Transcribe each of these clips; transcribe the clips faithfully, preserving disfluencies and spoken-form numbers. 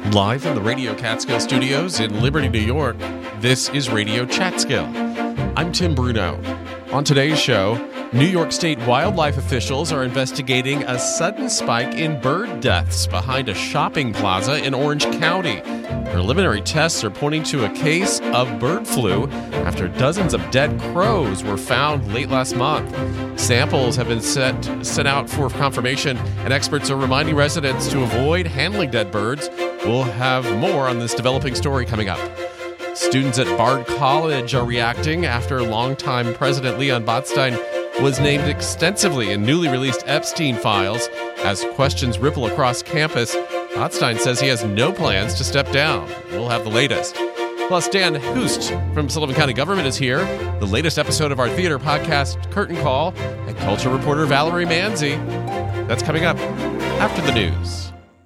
Live from the Radio Catskill Studios in Liberty, New York, this is Radio Catskill. I'm Tim Bruno. On today's show, New York State wildlife officials are investigating a sudden spike in bird deaths behind a shopping plaza in Orange County. Preliminary tests are pointing to a case of bird flu after dozens of dead crows were found late last month. Samples have been sent, sent out for confirmation, and experts are reminding residents to avoid handling dead birds. We'll have more on this developing story coming up. Students at Bard College are reacting after longtime President Leon Botstein was named extensively in newly released Epstein files. As questions ripple across campus, Botstein says he has no plans to step down. We'll have the latest. Plus, Dan Hoost from Sullivan County Government is here. The latest episode of our theater podcast, Curtain Call, and culture reporter Valerie Manzi. That's coming up after the news.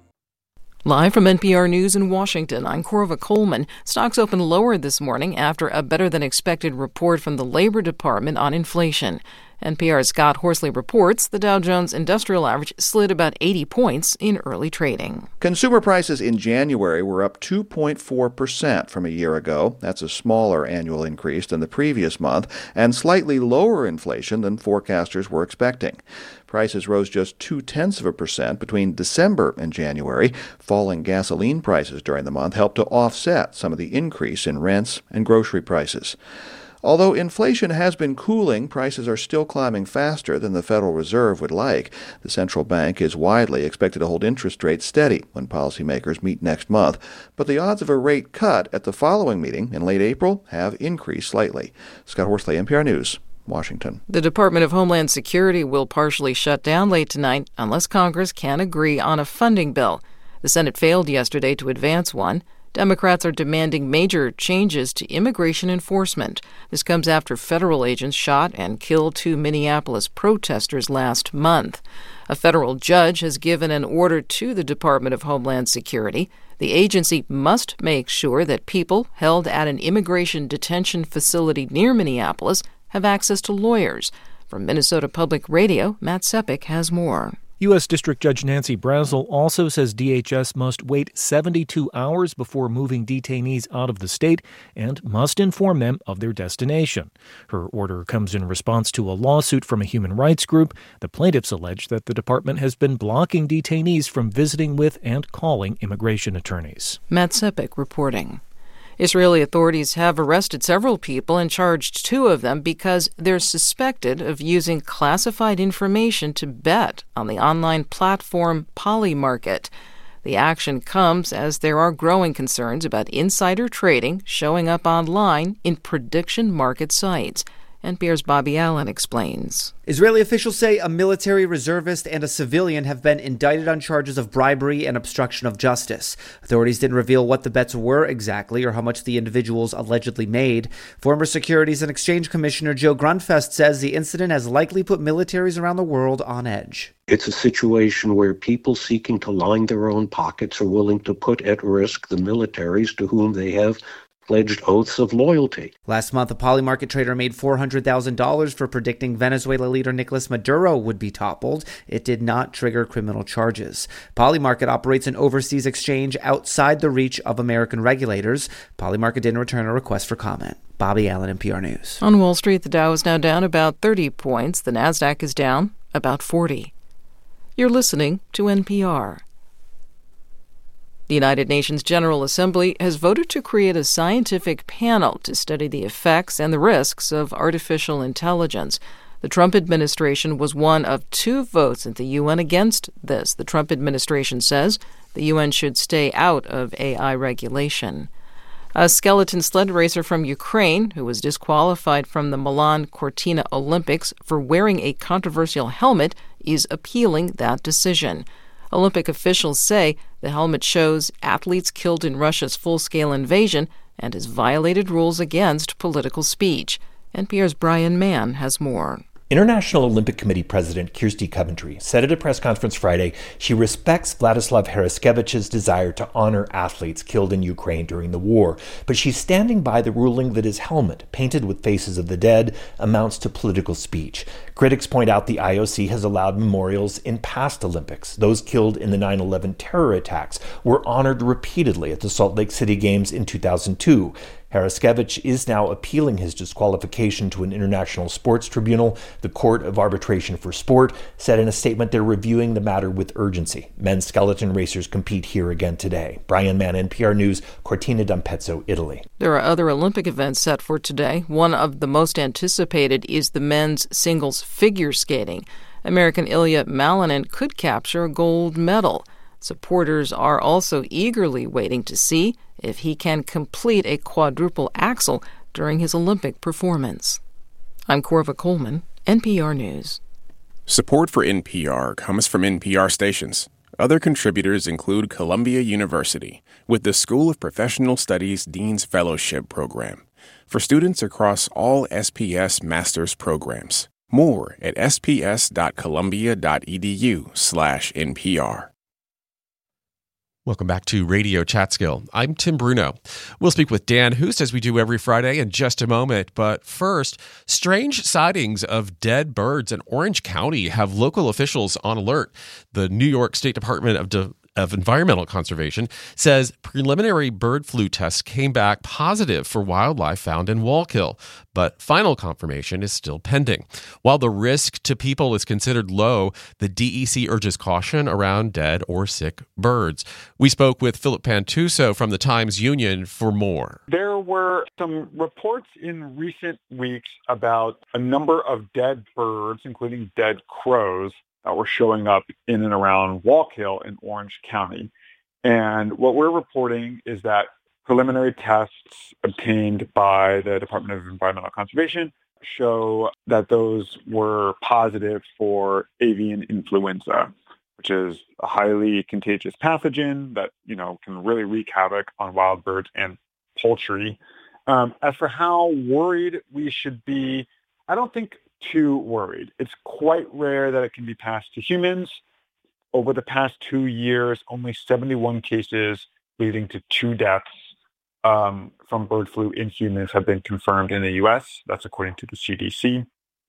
Live from N P R News in Washington, I'm Corva Coleman. Stocks opened lower this morning after a better-than-expected report from the Labor Department on inflation. N P R's Scott Horsley reports the Dow Jones Industrial Average slid about eighty points in early trading. Consumer prices in January were up two point four percent from a year ago. That's a smaller annual increase than the previous month and slightly lower inflation than forecasters were expecting. Prices rose just two-tenths of a percent between December and January. Falling gasoline prices during the month helped to offset some of the increase in rents and grocery prices. Although inflation has been cooling, prices are still climbing faster than the Federal Reserve would like. The central bank is widely expected to hold interest rates steady when policymakers meet next month. But the odds of a rate cut at the following meeting in late April have increased slightly. Scott Horsley, N P R News, Washington. The Department of Homeland Security will partially shut down late tonight unless Congress can agree on a funding bill. The Senate failed yesterday to advance one. Democrats are demanding major changes to immigration enforcement. This comes after federal agents shot and killed two Minneapolis protesters last month. A federal judge has given an order to the Department of Homeland Security. The agency must make sure that people held at an immigration detention facility near Minneapolis have access to lawyers. From Minnesota Public Radio, Matt Sepik has more. U S. District Judge Nancy Brazel also says D H S must wait seventy-two hours before moving detainees out of the state and must inform them of their destination. Her order comes in response to a lawsuit from a human rights group. The plaintiffs allege that the department has been blocking detainees from visiting with and calling immigration attorneys. Matt Sepik reporting. Israeli authorities have arrested several people and charged two of them because they're suspected of using classified information to bet on the online platform Polymarket. The action comes as there are growing concerns about insider trading showing up online in prediction market sites. N P R's Bobby Allen explains. Israeli officials say a military reservist and a civilian have been indicted on charges of bribery and obstruction of justice. Authorities didn't reveal what the bets were exactly or how much the individuals allegedly made. Former Securities and Exchange Commissioner Joe Grunfest says the incident has likely put militaries around the world on edge. It's a situation where people seeking to line their own pockets are willing to put at risk the militaries to whom they have pledged oaths of loyalty. Last month, a Polymarket trader made four hundred thousand dollars for predicting Venezuela leader Nicolas Maduro would be toppled. It did not trigger criminal charges. Polymarket operates an overseas exchange outside the reach of American regulators. Polymarket didn't return a request for comment. Bobby Allen, N P R News. On Wall Street, the Dow is now down about thirty points. The Nasdaq is down about forty. You're listening to N P R. The United Nations General Assembly has voted to create a scientific panel to study the effects and the risks of artificial intelligence. The Trump administration was one of two votes at the U N against this. The Trump administration says the U N should stay out of A I regulation. A skeleton sled racer from Ukraine, who was disqualified from the Milan Cortina Olympics for wearing a controversial helmet, is appealing that decision. Olympic officials say the helmet shows athletes killed in Russia's full-scale invasion and has violated rules against political speech. N P R's Brian Mann has more. International Olympic Committee President Kirsty Coventry said at a press conference Friday she respects Vladislav Haraskevici's desire to honor athletes killed in Ukraine during the war, but she's standing by the ruling that his helmet, painted with faces of the dead, amounts to political speech. Critics point out the I O C has allowed memorials in past Olympics. Those killed in the nine eleven terror attacks were honored repeatedly at the Salt Lake City Games in two thousand two. Haraskevich is now appealing his disqualification to an international sports tribunal. The Court of Arbitration for Sport said in a statement they're reviewing the matter with urgency. Men's skeleton racers compete here again today. Brian Mann, N P R News, Cortina d'Ampezzo, Italy. There are other Olympic events set for today. One of the most anticipated is the men's singles figure skating. American Ilya Malinin could capture a gold medal. Supporters are also eagerly waiting to see if he can complete a quadruple axel during his Olympic performance. I'm Corva Coleman, N P R News. Support for N P R comes from N P R stations. Other contributors include Columbia University, with the School of Professional Studies Dean's Fellowship Program, for students across all S P S master's programs. More at sps.columbia.edu slash NPR. Welcome back to Radio Chatskill. I'm Tim Bruno. We'll speak with Dan Hoost as we do every Friday in just a moment. But first, strange sightings of dead birds in Orange County have local officials on alert. The New York State Department of De- of Environmental Conservation says preliminary bird flu tests came back positive for wildlife found in Wallkill, but final confirmation is still pending. While the risk to people is considered low, the D E C urges caution around dead or sick birds. We spoke with Philip Pantuso from the Times-Union for more. There were some reports in recent weeks about a number of dead birds, including dead crows, that were showing up in and around Wallkill in Orange County. And what we're reporting is that preliminary tests obtained by the Department of Environmental Conservation show that those were positive for avian influenza, which is a highly contagious pathogen that, you know, can really wreak havoc on wild birds and poultry. Um, as for how worried we should be, I don't think too worried. It's quite rare that it can be passed to humans. Over the past two years, only seventy-one cases leading to two deaths um, from bird flu in humans have been confirmed in the U S. That's according to the C D C.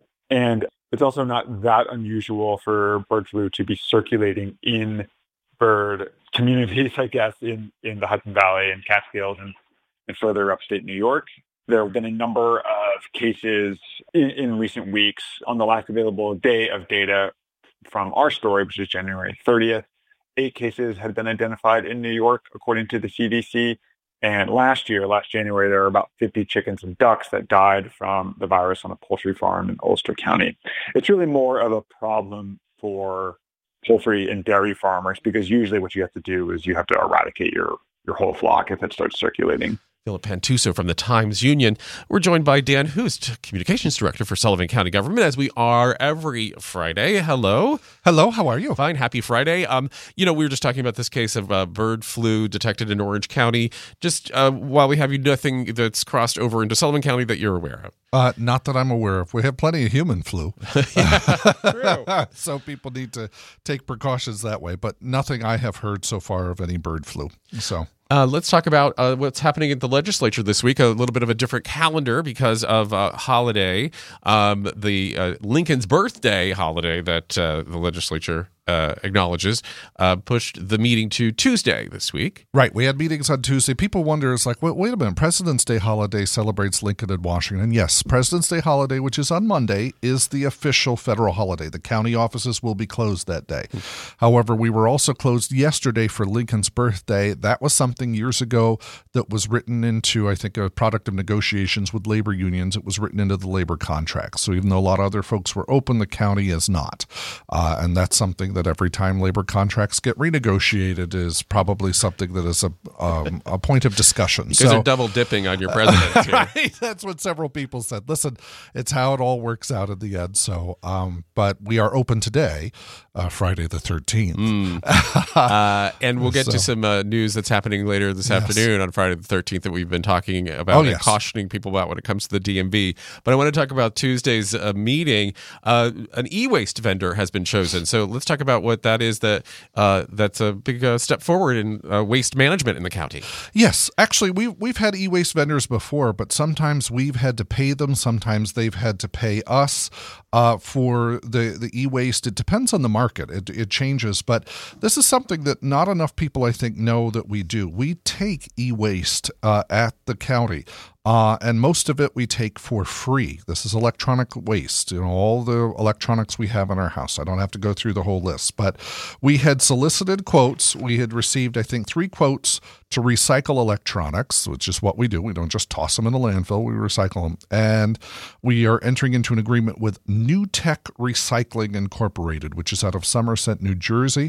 And it's also not that unusual for bird flu to be circulating in bird communities, I guess, in, in the Hudson Valley and Catskills and, and further upstate New York. There have been a number of cases in, in recent weeks. On the last available day of data from our story, which is January thirtieth, eight cases had been identified in New York, according to the C D C. And last year, last January, there were about fifty chickens and ducks that died from the virus on a poultry farm in Ulster County. It's really more of a problem for poultry and dairy farmers, because usually what you have to do is you have to eradicate your, your whole flock if it starts circulating. Philip Pantuso from the Times-Union. We're joined by Dan Hoost, Communications Director for Sullivan County Government, as we are every Friday. Hello. Hello, how are you? Fine, happy Friday. Um, you know, we were just talking about this case of uh, bird flu detected in Orange County. Just uh, while we have you, nothing that's crossed over into Sullivan County that you're aware of? Uh, not that I'm aware of. We have plenty of human flu. Yeah, true. So people need to take precautions that way, but nothing I have heard so far of any bird flu. So... Uh, let's talk about uh, what's happening at the legislature this week. A little bit of a different calendar because of a uh, holiday, um, the uh, Lincoln's birthday holiday that uh, the legislature uh, acknowledges, uh, pushed the meeting to Tuesday this week. Right. We had meetings on Tuesday. People wonder, it's like, wait, wait a minute, President's Day holiday celebrates Lincoln and Washington. Yes, President's Day holiday, which is on Monday, is the official federal holiday. The county offices will be closed that day. However, we were also closed yesterday for Lincoln's birthday. That was something years ago that was written into, I think, a product of negotiations with labor unions. It was written into the labor contracts. So even though a lot of other folks were open, the county is not. Uh, and that's something that every time labor contracts get renegotiated is probably something that is a um, a point of discussion. Because so, they're double dipping on your president. Right? That's what several people said. Listen, it's how it all works out in the end. So, um, but we are open today. uh, Friday the thirteenth. Mm. uh, and we'll get so, to some uh, news that's happening later this yes. afternoon on Friday the thirteenth that we've been talking about oh, and yes. cautioning people about when it comes to the D M V. But I want to talk about Tuesday's uh, meeting. Uh, an e-waste vendor has been chosen. So let's talk about what that is. That uh, that's a big uh, step forward in uh, waste management in the county. Yes, actually, we've we've had e-waste vendors before, but sometimes we've had to pay them. Sometimes they've had to pay us uh, for the the e-waste. It depends on the market. It it changes, but this is something that not enough people, I think, know that we do. We take e-waste uh, at the county. Uh, and most of it we take for free. This is electronic waste, you know, all the electronics we have in our house. I don't have to go through the whole list, but we had solicited quotes. We had received, I think, three quotes to recycle electronics, which is what we do. We don't just toss them in the landfill. We recycle them. And we are entering into an agreement with New Tech Recycling Incorporated, which is out of Somerset, New Jersey.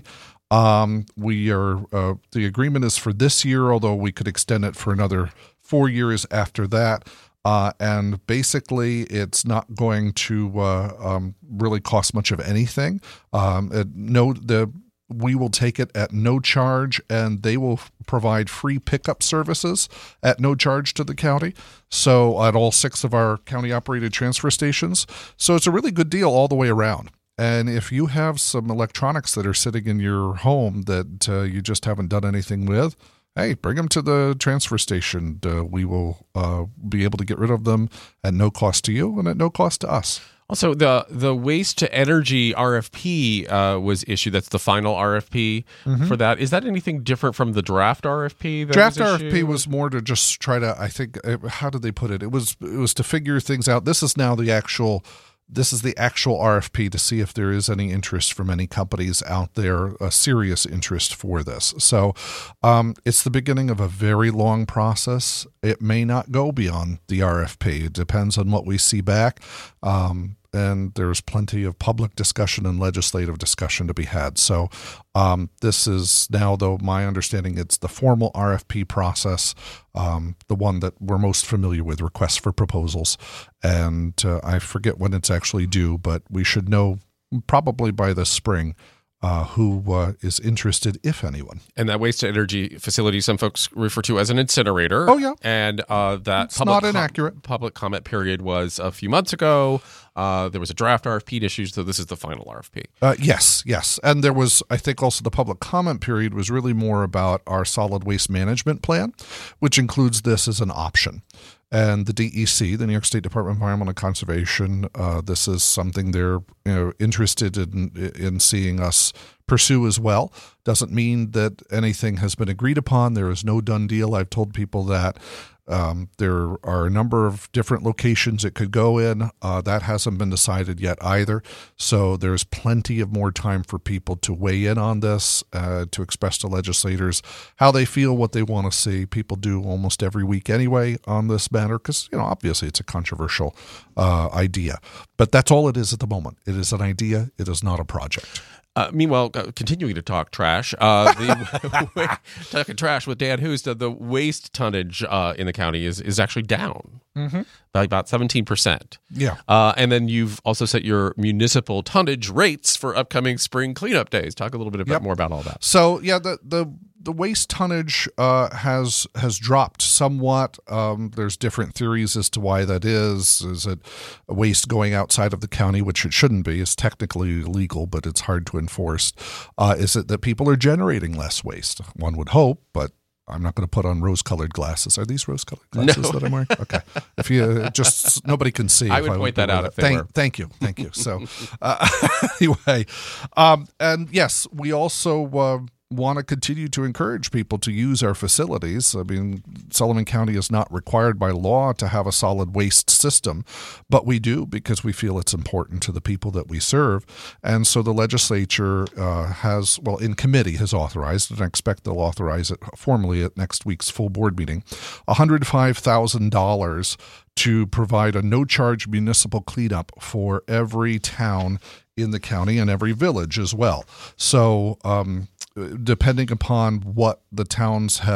Um, we are, uh, the agreement is for this year, although we could extend it for another four years after that. Uh, and basically, it's not going to uh, um, really cost much of anything. Um, it, no, the we will take it at no charge, and they will provide free pickup services at no charge to the county. So at all six of our county-operated transfer stations. So it's a really good deal all the way around. And if you have some electronics that are sitting in your home that uh, you just haven't done anything with, hey, bring them to the transfer station. Uh, we will uh, be able to get rid of them at no cost to you and at no cost to us. Also, the the waste to energy R F P uh, was issued. That's the final R F P mm-hmm. for that. Is that anything different from the draft R F P? That draft was R F P was more to just try to, I think, how did they put it? It was it was to figure things out. This is now the actual This is the actual R F P to see if there is any interest from any companies out there, a serious interest for this. So um, it's the beginning of a very long process. It may not go beyond the R F P. It depends on what we see back. Um, and there's plenty of public discussion and legislative discussion to be had. So um, this is now, though, my understanding, it's the formal R F P process, um, the one that we're most familiar with, requests for proposals. And uh, I forget when it's actually due, but we should know probably by the spring Uh, who uh, is interested, if anyone. And that waste to energy facility, some folks refer to as an incinerator. Oh, yeah. And uh, that it's public not inaccurate. Com- public comment period was a few months ago. Uh, there was a draft R F P issued, so this is the final R F P. Uh, yes, yes. And there was, I think also the public comment period was really more about our solid waste management plan, which includes this as an option. And the D E C, the New York State Department of Environmental Conservation, uh, this is something they're you know, interested in in seeing us pursue as well. Doesn't mean that anything has been agreed upon. There is no done deal. I've told people that um, there are a number of different locations it could go in. Uh, that hasn't been decided yet either. So there's plenty of more time for people to weigh in on this, uh, to express to legislators how they feel, what they want to see. People do almost every week anyway on this matter because, you know, obviously it's a controversial uh, idea. But that's all it is at the moment. It is an idea. It is not a project. Uh, meanwhile, uh, continuing to talk trash, uh, the, talking trash with Dan Hoos, the, the waste tonnage uh, in the county is, is actually down mm-hmm. by about seventeen percent. Yeah. Uh, and then you've also set your municipal tonnage rates for upcoming spring cleanup days. Talk a little bit about, yep. more about all that. So, yeah, the the, the waste tonnage uh, has has dropped somewhat. Um, there's different theories as to why that is. Is it waste going outside of the county, which it shouldn't be? It's technically illegal, but it's hard to enforce. Uh, is it that people are generating less waste? One would hope, but I'm not going to put on rose-colored glasses. Are these rose-colored glasses no. that I'm wearing? Okay. If you uh, just nobody can see. I would I point that out if they thank, were. Thank you, thank you. So uh, anyway, um, and yes, we also uh, want to continue to encourage people to use our facilities. I mean, Sullivan County is not required by law to have a solid waste system, but we do because we feel it's important to the people that we serve. And so the legislature uh, has, well, in committee has authorized, and I expect they'll authorize it formally at next week's full board meeting, one hundred five thousand dollars to provide a no-charge municipal cleanup for every town in the county and every village as well. So um, depending upon what the towns have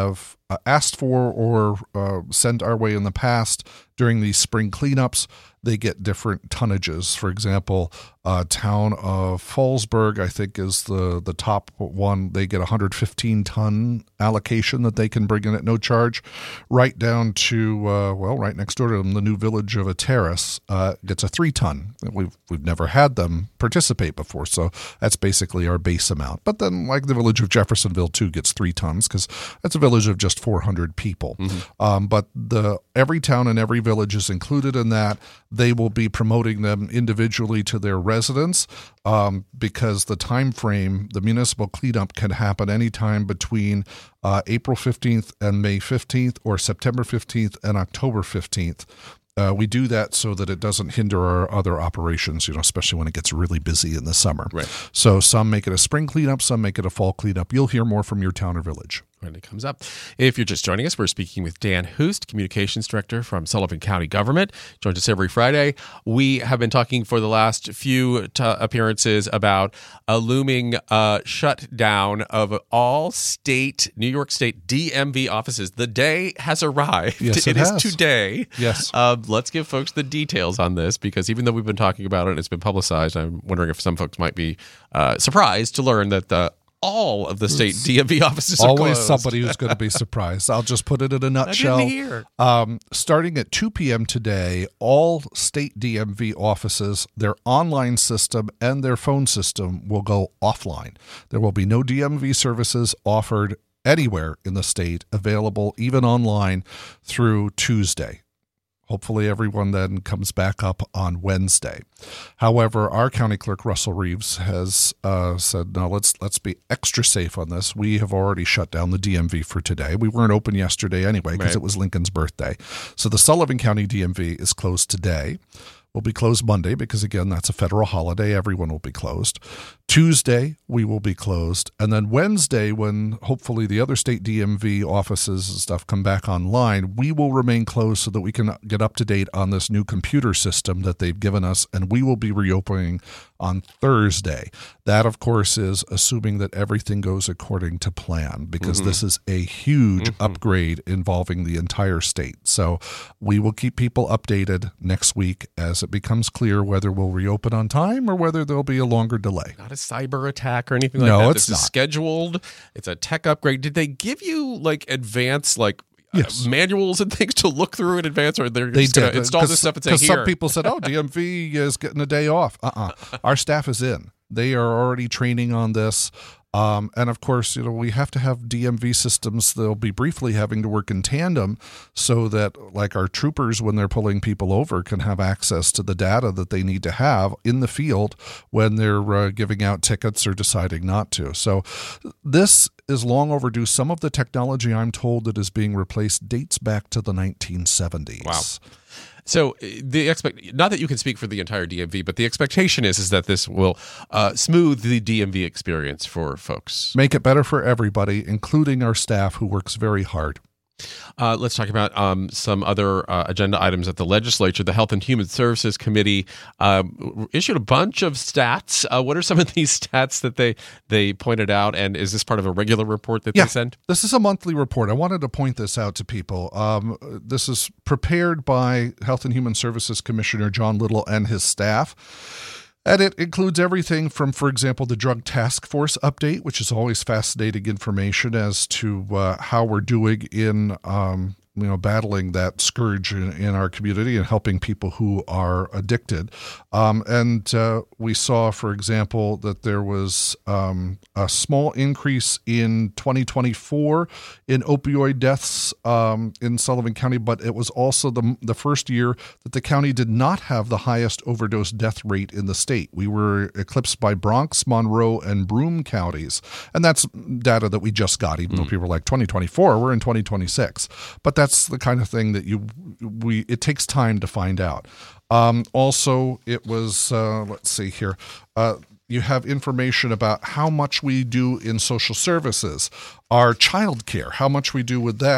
uh, asked for or uh, sent our way in the past during these spring cleanups, they get different tonnages. For example, uh, town of Fallsburg, I think, is the, the top one. They get a one hundred fifteen ton allocation that they can bring in at no charge, right down to, uh, well, right next door to them, the new village of Ateris uh, gets a three ton. We've, we've never had them participate before, so that's basically our base amount. But then, like the village of Jeffersonville, too, gets three tons because that's a village of just four hundred people. Mm-hmm. Um, but the every town and every village is included in that. They will be promoting them individually to their residents um, because the time frame, the municipal cleanup can happen anytime between uh, April fifteenth and May fifteenth or September fifteenth and October fifteenth. Uh, we do that so that it doesn't hinder our other operations, you know, especially when it gets really busy in the summer. Right. So some make it a spring cleanup, some make it a fall cleanup. You'll hear more from your town or village when it comes up. If you're just joining us, we're speaking with Dan Hoost, Communications Director from Sullivan County Government. Joins us every Friday. We have been talking for the last few t- appearances about a looming uh, shutdown of all state, New York State D M V offices. The day has arrived. Yes, it it is has. today. Yes. Uh, let's give folks the details on this, because even though we've been talking about it and it's been publicized, I'm wondering if some folks might be uh, surprised to learn that the all of the state D M V offices are always closed. Somebody who's going to be surprised. I'll just put it in a nutshell. I didn't hear. Um, starting at two p.m. today, all state D M V offices, their online system and their phone system will go offline. There will be no D M V services offered anywhere in the state, available even online through Tuesday. Hopefully everyone then comes back up on Wednesday. However, our county clerk, Russell Reeves, has uh, said, no, let's let's be extra safe on this. We have already shut down the D M V for today. We weren't open yesterday anyway because right. it was Lincoln's birthday. So the Sullivan County D M V is closed today. We'll be closed Monday because, again, that's a federal holiday. Everyone will be closed. Tuesday, we will be closed. And then Wednesday, when hopefully the other state D M V offices and stuff come back online, we will remain closed so that we can get up to date on this new computer system that they've given us, and we will be reopening on Thursday. That, of course, is assuming that everything goes according to plan, because mm-hmm. this is a huge mm-hmm. upgrade involving the entire state. So we will keep people updated next week as it becomes clear whether we'll reopen on time or whether there'll be a longer delay. Not a cyber attack or anything like no, that. No, this it's is not. scheduled. It's a tech upgrade. Did they give you like advanced like yes. uh, manuals and things to look through in advance, or they're they just going did. to install this stuff and say, here? Because some people said, oh, D M V is getting a day off. Uh-uh. Our staff is in. They are already training on this. Um, and of course, you know, we have to have D M V systems. They'll be briefly having to work in tandem so that, like, our troopers, when they're pulling people over, can have access to the data that they need to have in the field when they're uh, giving out tickets or deciding not to. So this is long overdue. Some of the technology, I'm told, that is being replaced dates back to the nineteen seventies. Wow. So the expect not that you can speak for the entire D M V, but the expectation is is that this will uh, smooth the D M V experience for folks. Make it better for everybody, including our staff, who works very hard. Uh, let's talk about um, some other uh, agenda items at the legislature. The Health and Human Services Committee uh, issued a bunch of stats. Uh, what are some of these stats that they they pointed out? And is this part of a regular report that yeah, they send? This is a monthly report. I wanted to point this out to people. Um, this is prepared by Health and Human Services Commissioner John Little and his staff. And it includes everything from, for example, the Drug Task Force update, which is always fascinating information as to uh, how we're doing in um, you know, battling that scourge in, in our community and helping people who are addicted. Um, and uh, we saw, for example, that there was um, a small increase in twenty twenty-four in opioid deaths um, in Sullivan County, but it was also the, the first year that the county did not have the highest overdose death rate in the state. We were eclipsed by Bronx, Monroe, and Broome counties. And that's data that we just got, even mm. though people were like, twenty twenty-four, we're in twenty twenty-six. But that's That's the kind of thing that you we it takes time to find out. Um, also, it was uh, let's see here. Uh, you have information about how much we do in social services, our child care, how much we do with that.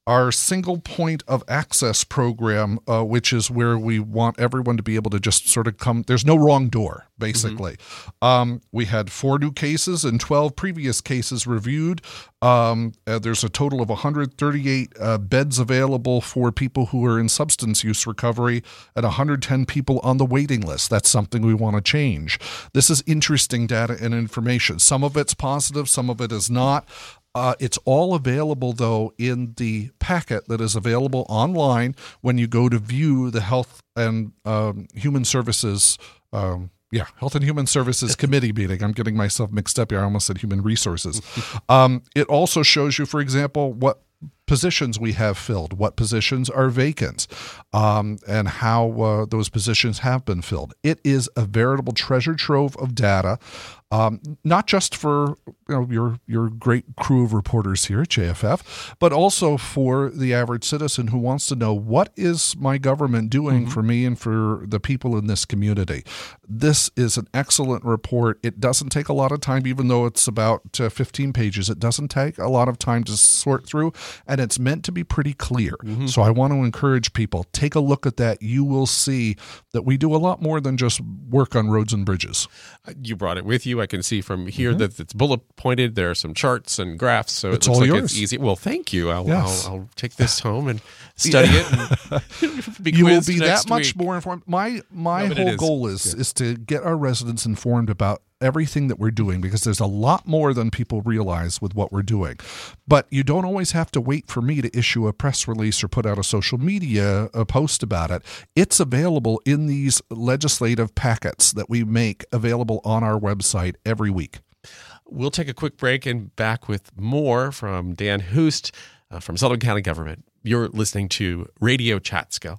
our single point of access program, uh, which is where we want everyone to be able to just sort of come. There's no wrong door, basically. Mm-hmm. Um, we had four new cases and twelve previous cases reviewed. Um, uh, there's a total of one hundred thirty-eight uh, beds available for people who are in substance use recovery and one hundred ten people on the waiting list. That's something we want to change. This is interesting data and information. Some of it's positive, some of it is not. Uh, it's all available, though, in the packet that is available online when you go to view the Health and um, Human Services um, Yeah, Health and Human Services Committee meeting. I'm getting myself mixed up here. I almost said Human Resources. Um, it also shows you, for example, what positions we have filled, what positions are vacant, um, and how uh, those positions have been filled. It is a veritable treasure trove of data, um, not just for you know your your great crew of reporters here at J F F, but also for the average citizen who wants to know, what is my government doing mm-hmm. for me and for the people in this community. This is an excellent report. It doesn't take a lot of time, even though it's about uh, fifteen pages. It doesn't take a lot of time to sort through, and it's meant to be pretty clear. Mm-hmm. So I want to encourage people, take a look at that. You will see that we do a lot more than just work on roads and bridges. You brought it with you. I can see from here mm-hmm. that it's bullet pointed. There are some charts and graphs, so it's it looks all like yours. It's easy. Well, thank you. I'll, yes. I'll, I'll take this home and study yeah. it. And be you will quizzed be next that much week. more informed. My my No, whole is. goal is yeah. is to get our residents informed about everything that we're doing, because there's a lot more than people realize with what we're doing. But you don't always have to wait for me to issue a press release or put out a social media a post about it. It's available in these legislative packets that we make available on our website every week. We'll take a quick break and back with more from Dan Hoost uh, from Sullivan County Government. You're listening to Radio Chatskill.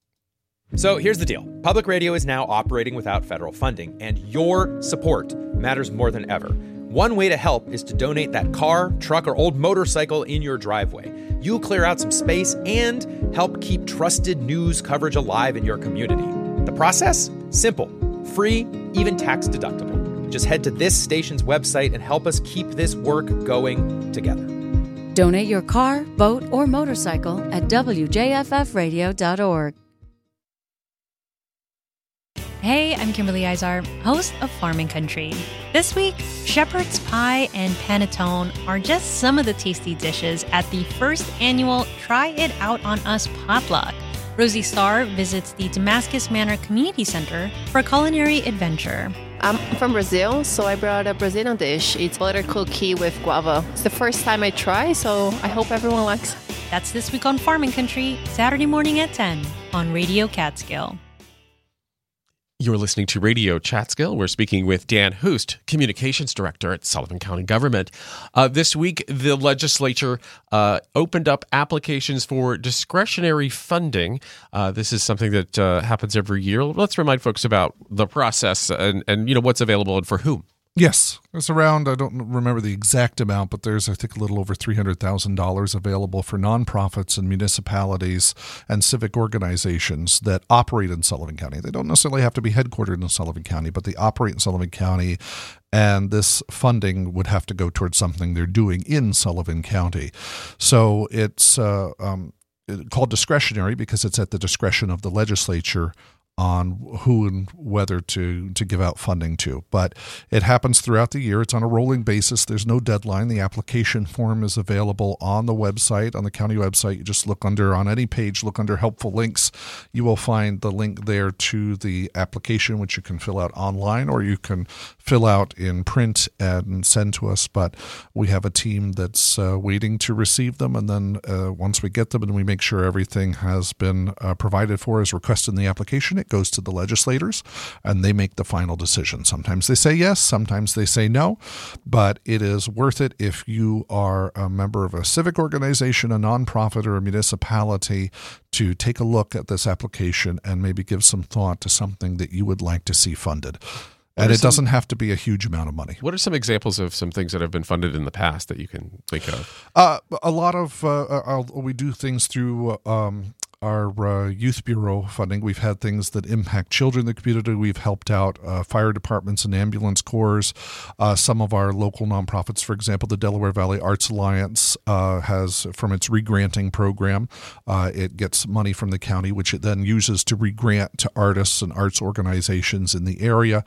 So here's the deal. Public radio is now operating without federal funding, and your support matters more than ever. One way to help is to donate that car, truck, or old motorcycle in your driveway. You'll clear out some space and help keep trusted news coverage alive in your community. The process? Simple, free, even tax deductible. Just head to this station's website and help us keep this work going together. Donate your car, boat, or motorcycle at W J F F radio dot org. Hey, I'm Kimberly Izar, host of Farming Country. This week, shepherd's pie and panettone are just some of the tasty dishes at the first annual Try It Out on Us potluck. Rosie Starr visits the Damascus Manor Community Center for a culinary adventure. I'm from Brazil, so I brought a Brazilian dish. It's butter cookie with guava. It's the first time I try, so I hope everyone likes it. That's this week on Farming Country, Saturday morning at ten on Radio Catskill. You're listening to Radio Chatskill. We're speaking with Dan Hoost, Communications Director at Sullivan County Government. Uh, this week, the legislature uh, opened up applications for discretionary funding. Uh, this is something that uh, happens every year. Let's remind folks about the process and, and you know what's available and for whom. Yes, it's around, I don't remember the exact amount, but there's, I think, a little over three hundred thousand dollars available for nonprofits and municipalities and civic organizations that operate in Sullivan County. They don't necessarily have to be headquartered in Sullivan County, but they operate in Sullivan County, and this funding would have to go towards something they're doing in Sullivan County. So it's uh, um, called discretionary because it's at the discretion of the legislature on who and whether to, to give out funding to. But it happens throughout the year. It's on a rolling basis. There's no deadline. The application form is available on the website, on the county website. You just look under, on any page, look under helpful links. You will find the link there to the application, which you can fill out online or you can fill out in print and send to us. But we have a team that's uh, waiting to receive them. And then uh, once we get them and we make sure everything has been uh, provided for as requested in the application, it goes to the legislators and they make the final decision. Sometimes they say yes, sometimes they say no, but it is worth it if you are a member of a civic organization, a nonprofit, or a municipality to take a look at this application and maybe give some thought to something that you would like to see funded. And it some, doesn't have to be a huge amount of money. What are some examples of some things that have been funded in the past that you can think of? Uh, a lot of, uh, uh, we do things through um, our uh, youth bureau funding. We've had things that impact children in the community. We've helped out uh, fire departments and ambulance corps. Uh, some of our local nonprofits, for example, the Delaware Valley Arts Alliance uh, has, from its regranting program, uh, it gets money from the county, which it then uses to regrant to artists and arts organizations in the area.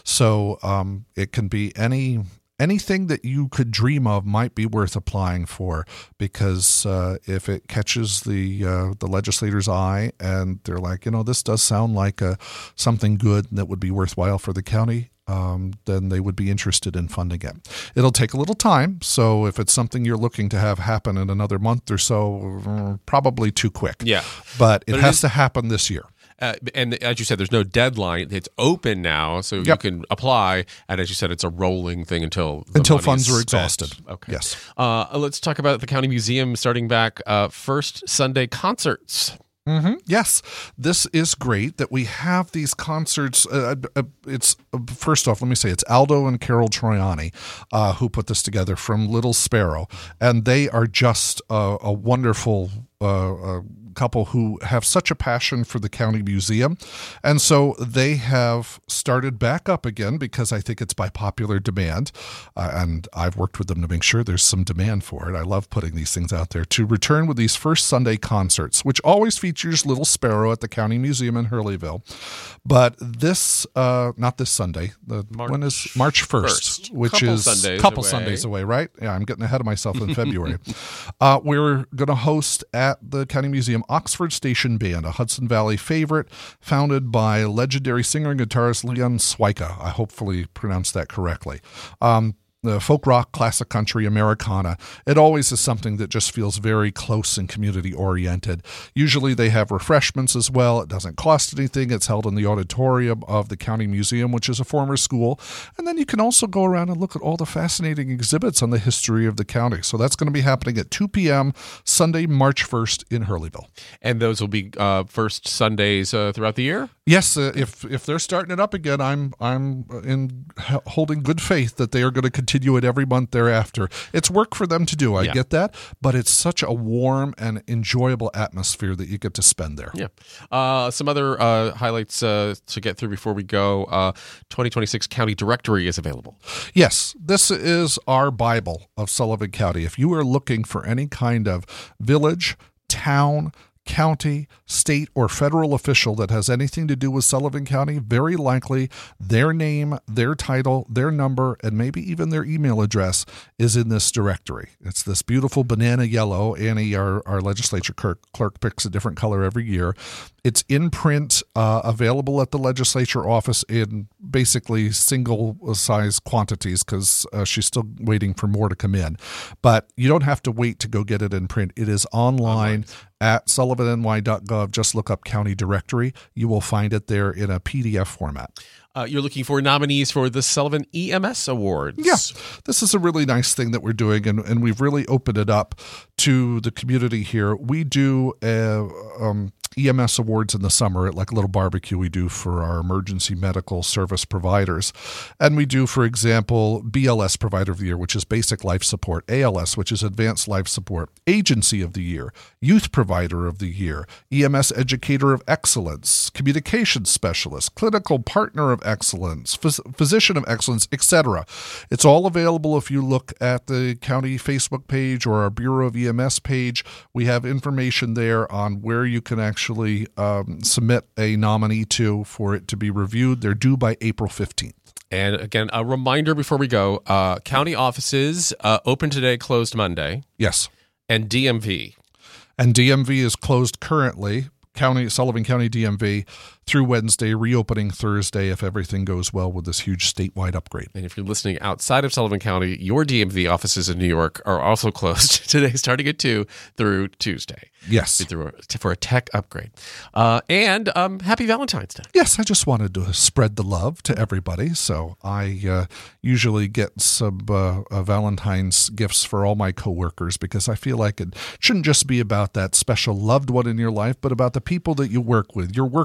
So um, it can be any... Anything that you could dream of might be worth applying for, because uh, if it catches the uh, the legislator's eye and they're like, you know, this does sound like a, something good that would be worthwhile for the county, um, then they would be interested in funding it. It'll take a little time, so if it's something you're looking to have happen in another month or so, uh, probably too quick. Yeah. But it but it has is- to happen this year. Uh, and as you said, there's no deadline. It's open now, so Yep. you can apply. And as you said, it's a rolling thing until the Until money funds is are spent. exhausted. Okay. Yes. Uh, let's talk about the County Museum starting back uh, first Sunday concerts. Mm-hmm. Yes, this is great that we have these concerts. Uh, uh, it's uh, first off, let me say it's Aldo and Carol Troiani uh, who put this together from Little Sparrow, and they are just uh, a wonderful uh, uh, couple who have such a passion for the county museum, and so they have started back up again because I think it's by popular demand, uh, and I've worked with them to make sure there's some demand for it. I love putting these things out there to return with these first Sunday concerts, which always features Little Sparrow at the County Museum in Hurleyville, but this uh, not this Sunday. The March when is March first, first. which Couple is Sundays couple away. Sundays away, right? Yeah, I'm getting ahead of myself in February. uh, we're going to host at the County Museum Oxford Station Band, a Hudson Valley favorite, founded by legendary singer and guitarist Leon Swyka. I hopefully pronounced that correctly. Um, Uh, folk rock, classic country, Americana. It always is something that just feels very close and community oriented. Usually they have refreshments as well. It doesn't cost anything. It's held in the auditorium of the County Museum, which is a former school. And then you can also go around and look at all the fascinating exhibits on the history of the county. So that's going to be happening at two p.m. Sunday, March first in Hurleyville. And those will be uh, first Sundays uh, throughout the year? Yes, uh, if if they're starting it up again, I'm I'm in holding good faith that they are going to continue it every month thereafter. It's work for them to do, I Yeah. get that, but it's such a warm and enjoyable atmosphere that you get to spend there. Yeah. Uh, some other uh, highlights uh, to get through before we go. Uh, twenty twenty-six County Directory is available. Yes, this is our Bible of Sullivan County. If you are looking for any kind of village, town, county, state, or federal official that has anything to do with Sullivan County, very likely their name, their title, their number, and maybe even their email address is in this directory. It's this beautiful banana yellow. Annie, our, our legislature clerk, clerk, picks a different color every year. It's in print, uh, available at the legislature office in basically single-size quantities because uh, she's still waiting for more to come in. But you don't have to wait to go get it in print. It is online at sullivan n y dot gov. Just look up County Directory. You will find it there in a P D F format. Uh, you're looking for nominees for the Sullivan E M S Awards. Yeah, this is a really nice thing that we're doing, and, and we've really opened it up to the community here. We do uh, um, E M S awards in the summer at like a little barbecue we do for our emergency medical service providers. And we do, for example, B L S Provider of the Year, which is Basic Life Support, A L S, which is Advanced Life Support, Agency of the Year, Youth Provider of the Year, E M S Educator of Excellence, Communications Specialist, Clinical Partner of Excellence, Phys- Physician of Excellence, et cetera. It's all available if you look at the county Facebook page or our Bureau of E M S page. We have information there on where you can actually um, submit a nominee to for it to be reviewed. They're due by April fifteenth. And again, a reminder before we go, uh, county offices uh, open today, closed Monday. Yes. And D M V. And D M V is closed currently. County Sullivan County D M V through Wednesday, reopening Thursday if everything goes well with this huge statewide upgrade. And if you're listening outside of Sullivan County, your D M V offices in New York are also closed today, starting at two through Tuesday. Yes. Through a, for a tech upgrade. Uh, and um, happy Valentine's Day. Yes, I just wanted to spread the love to everybody. So I uh, usually get some uh, uh, Valentine's gifts for all my coworkers because I feel like it shouldn't just be about that special loved one in your life, but about the people that you work with, your work family,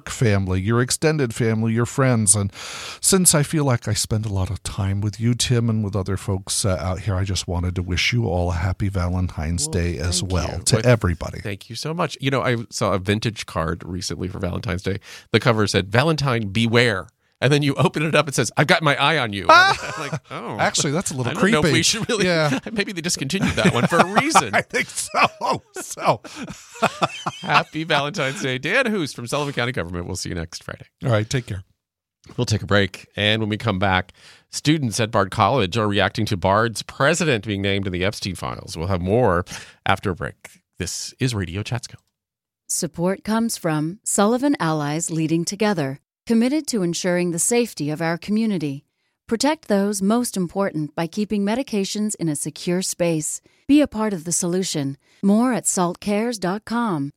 family, your extended family, your friends. And since I feel like I spend a lot of time with you, Tim, and with other folks uh, out here, I just wanted to wish you all a happy Valentine's well, Day as well you. to well, everybody. Thank you so much. You know, I saw a vintage card recently for Valentine's Day. The cover said, Valentine, beware. And then you open it up, it says, I've got my eye on you. Ah! I'm like, oh. Actually, that's a little I don't creepy. know if we should really, yeah. Maybe they discontinued that one for a reason. I think so. So, happy Valentine's Day. Dan Hoos from Sullivan County Government. We'll see you next Friday. All right, take care. We'll take a break. And when we come back, students at Bard College are reacting to Bard's president being named in the Epstein files. We'll have more after a break. This is Radio Chatskill. Support comes from Sullivan Allies Leading Together, committed to ensuring the safety of our community. Protect those most important by keeping medications in a secure space. Be a part of the solution. More at salt cares dot com.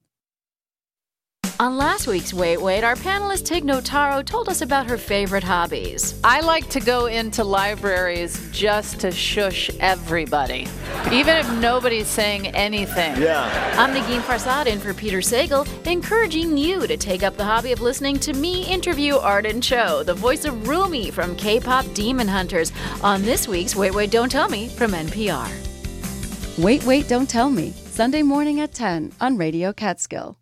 On last week's Wait Wait, our panelist Tig Notaro told us about her favorite hobbies. I like to go into libraries just to shush everybody, even if nobody's saying anything. Yeah. I'm Negin Farsad in for Peter Sagal, encouraging you to take up the hobby of listening to me interview Arden Cho, the voice of Rumi from K-pop Demon Hunters, on this week's Wait Wait, Don't Tell Me from N P R. Wait Wait, Don't Tell Me, Sunday morning at ten on Radio Catskill.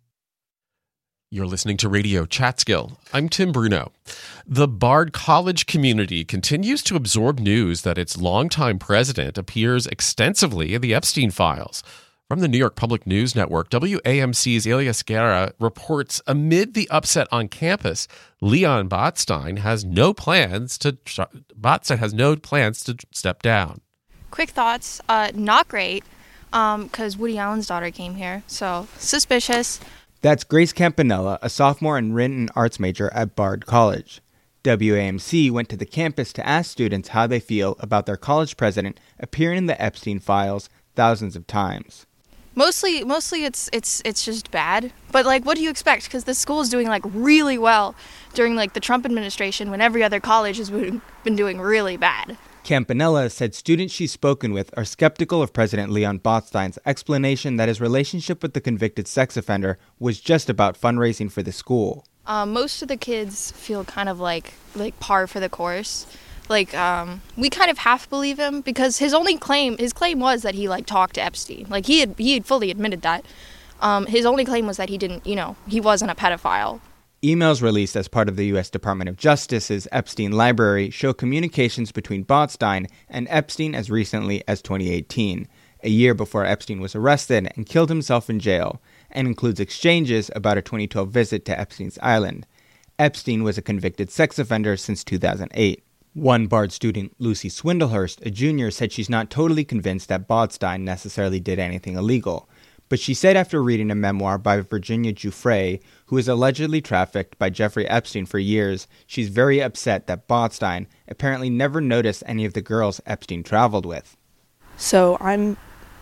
You're listening to Radio Chatskill. I'm Tim Bruno. The Bard College community continues to absorb news that its longtime president appears extensively in the Epstein files. From the New York Public News Network, W A M C's Elias Guerra reports amid the upset on campus, Leon Botstein has no plans to Botstein has no plans to step down. Quick thoughts, uh, not great, because um, Woody Allen's daughter came here, so suspicious. That's Grace Campanella, a sophomore and written arts major at Bard College. W A M C went to the campus to ask students how they feel about their college president appearing in the Epstein files thousands of times. Mostly, mostly it's it's it's just bad. But like, what do you expect? Because the school is doing like really well during like the Trump administration, when every other college has been doing really bad. Campanella said students she's spoken with are skeptical of President Leon Botstein's explanation that his relationship with the convicted sex offender was just about fundraising for the school. Um, most of the kids feel kind of like like par for the course. Like, um, we kind of half believe him because his only claim, his claim was that he like talked to Epstein. Like he had he had fully admitted that. Um, his only claim was that he didn't, you know, he wasn't a pedophile. Emails released as part of the U S Department of Justice's Epstein Library show communications between Botstein and Epstein as recently as twenty eighteen, a year before Epstein was arrested and killed himself in jail, and includes exchanges about a twenty twelve visit to Epstein's Island. Epstein was a convicted sex offender since two thousand eight. One Bard student, Lucy Swindlehurst, a junior, said she's not totally convinced that Botstein necessarily did anything illegal. But she said after reading a memoir by Virginia Giuffre, who was allegedly trafficked by Jeffrey Epstein for years, she's very upset that Botstein apparently never noticed any of the girls Epstein traveled with. So I'm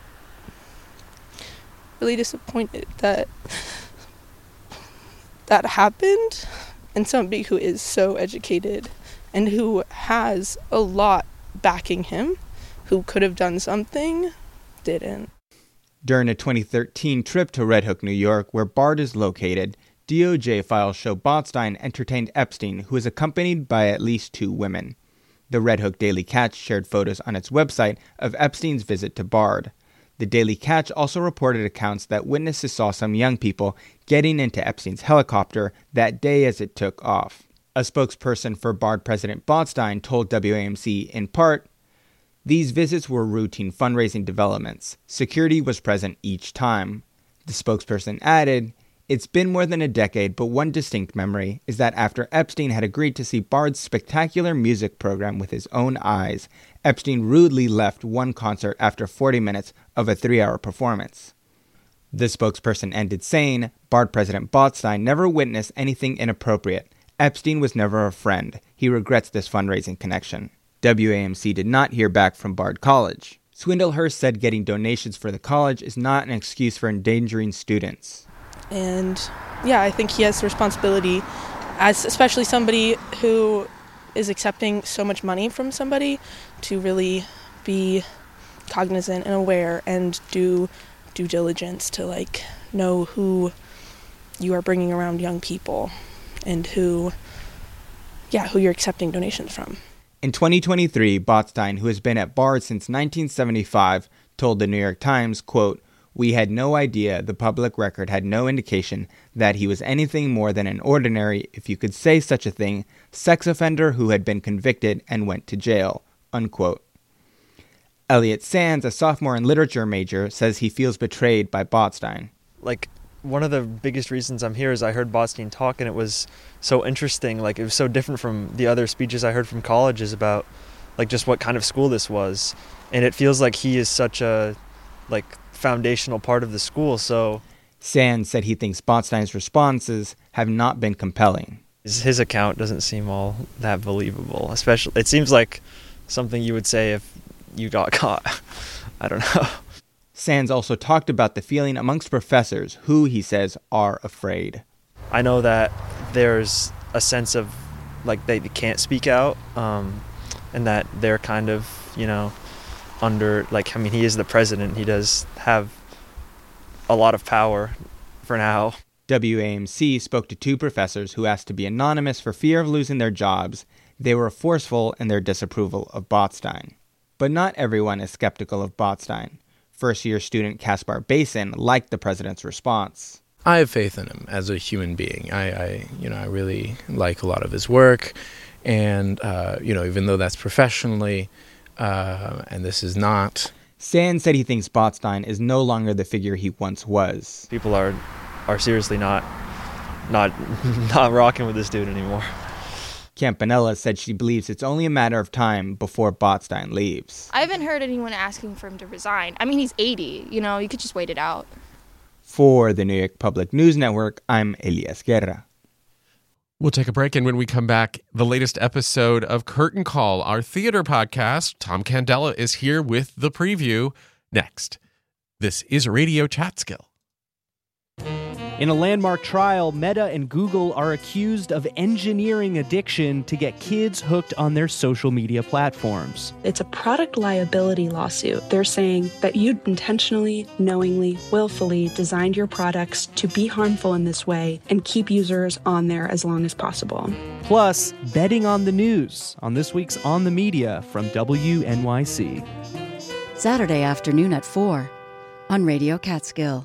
really disappointed that that happened, and somebody who is so educated and who has a lot backing him, who could have done something, didn't. During a twenty thirteen trip to Red Hook, New York, where Bard is located, D O J files show Botstein entertained Epstein, who was accompanied by at least two women. The Red Hook Daily Catch shared photos on its website of Epstein's visit to Bard. The Daily Catch also reported accounts that witnesses saw some young people getting into Epstein's helicopter that day as it took off. A spokesperson for Bard President Botstein told W A M C, in part, "These visits were routine fundraising developments. Security was present each time." The spokesperson added, "It's been more than a decade, but one distinct memory is that after Epstein had agreed to see Bard's spectacular music program with his own eyes, Epstein rudely left one concert after forty minutes of a three-hour performance." The spokesperson ended saying, Bard President Botstein never witnessed anything inappropriate. Epstein was never a friend. He regrets this fundraising connection. W A M C did not hear back from Bard College. Swindlehurst said getting donations for the college is not an excuse for endangering students. And yeah, I think he has the responsibility, as especially somebody who is accepting so much money from somebody, to really be cognizant and aware and do due diligence to like know who you are bringing around young people. and who, yeah, who you're accepting donations from. In twenty twenty-three, Botstein, who has been at Bard since nineteen seventy-five, told the New York Times, quote, "We had no idea, the public record had no indication that he was anything more than an ordinary, if you could say such a thing, sex offender who had been convicted and went to jail," unquote. Elliot Sands, a sophomore and literature major, says he feels betrayed by Botstein. Like, one of the biggest reasons I'm here is I heard Botstein talk, and it was so interesting. Like, it was so different from the other speeches I heard from colleges about, like, just what kind of school this was. And it feels like he is such a, like, foundational part of the school, so... Sands said he thinks Botstein's responses have not been compelling. His, his account doesn't seem all that believable, especially... It seems like something you would say if you got caught. I don't know. Sands also talked about the feeling amongst professors who, he says, are afraid. I know that there's a sense of, like, they can't speak out, um, and that they're kind of, you know... under, like, I mean, he is the president. He does have a lot of power for now. W A M C spoke to two professors who asked to be anonymous for fear of losing their jobs. They were forceful in their disapproval of Botstein. But not everyone is skeptical of Botstein. First-year student Caspar Basin liked the president's response. I have faith in him as a human being. I, I you know, I really like a lot of his work. And, uh, you know, even though that's professionally... Uh, and this is not. Sands said he thinks Botstein is no longer the figure he once was. People are are seriously not not not rocking with this dude anymore. Campanella said she believes it's only a matter of time before Botstein leaves. I haven't heard anyone asking for him to resign. I mean, he's eighty. You know, you could just wait it out. For the New York Public News Network, I'm Elias Guerra. We'll take a break, and when we come back, the latest episode of Curtain Call, our theater podcast. Tom Candela is here with the preview next. This is Radio Chatskill. In a landmark trial, Meta and Google are accused of engineering addiction to get kids hooked on their social media platforms. It's a product liability lawsuit. They're saying that you intentionally, knowingly, willfully designed your products to be harmful in this way and keep users on there as long as possible. Plus, betting on the news on this week's On the Media from W N Y C. Saturday afternoon at four on Radio Catskill.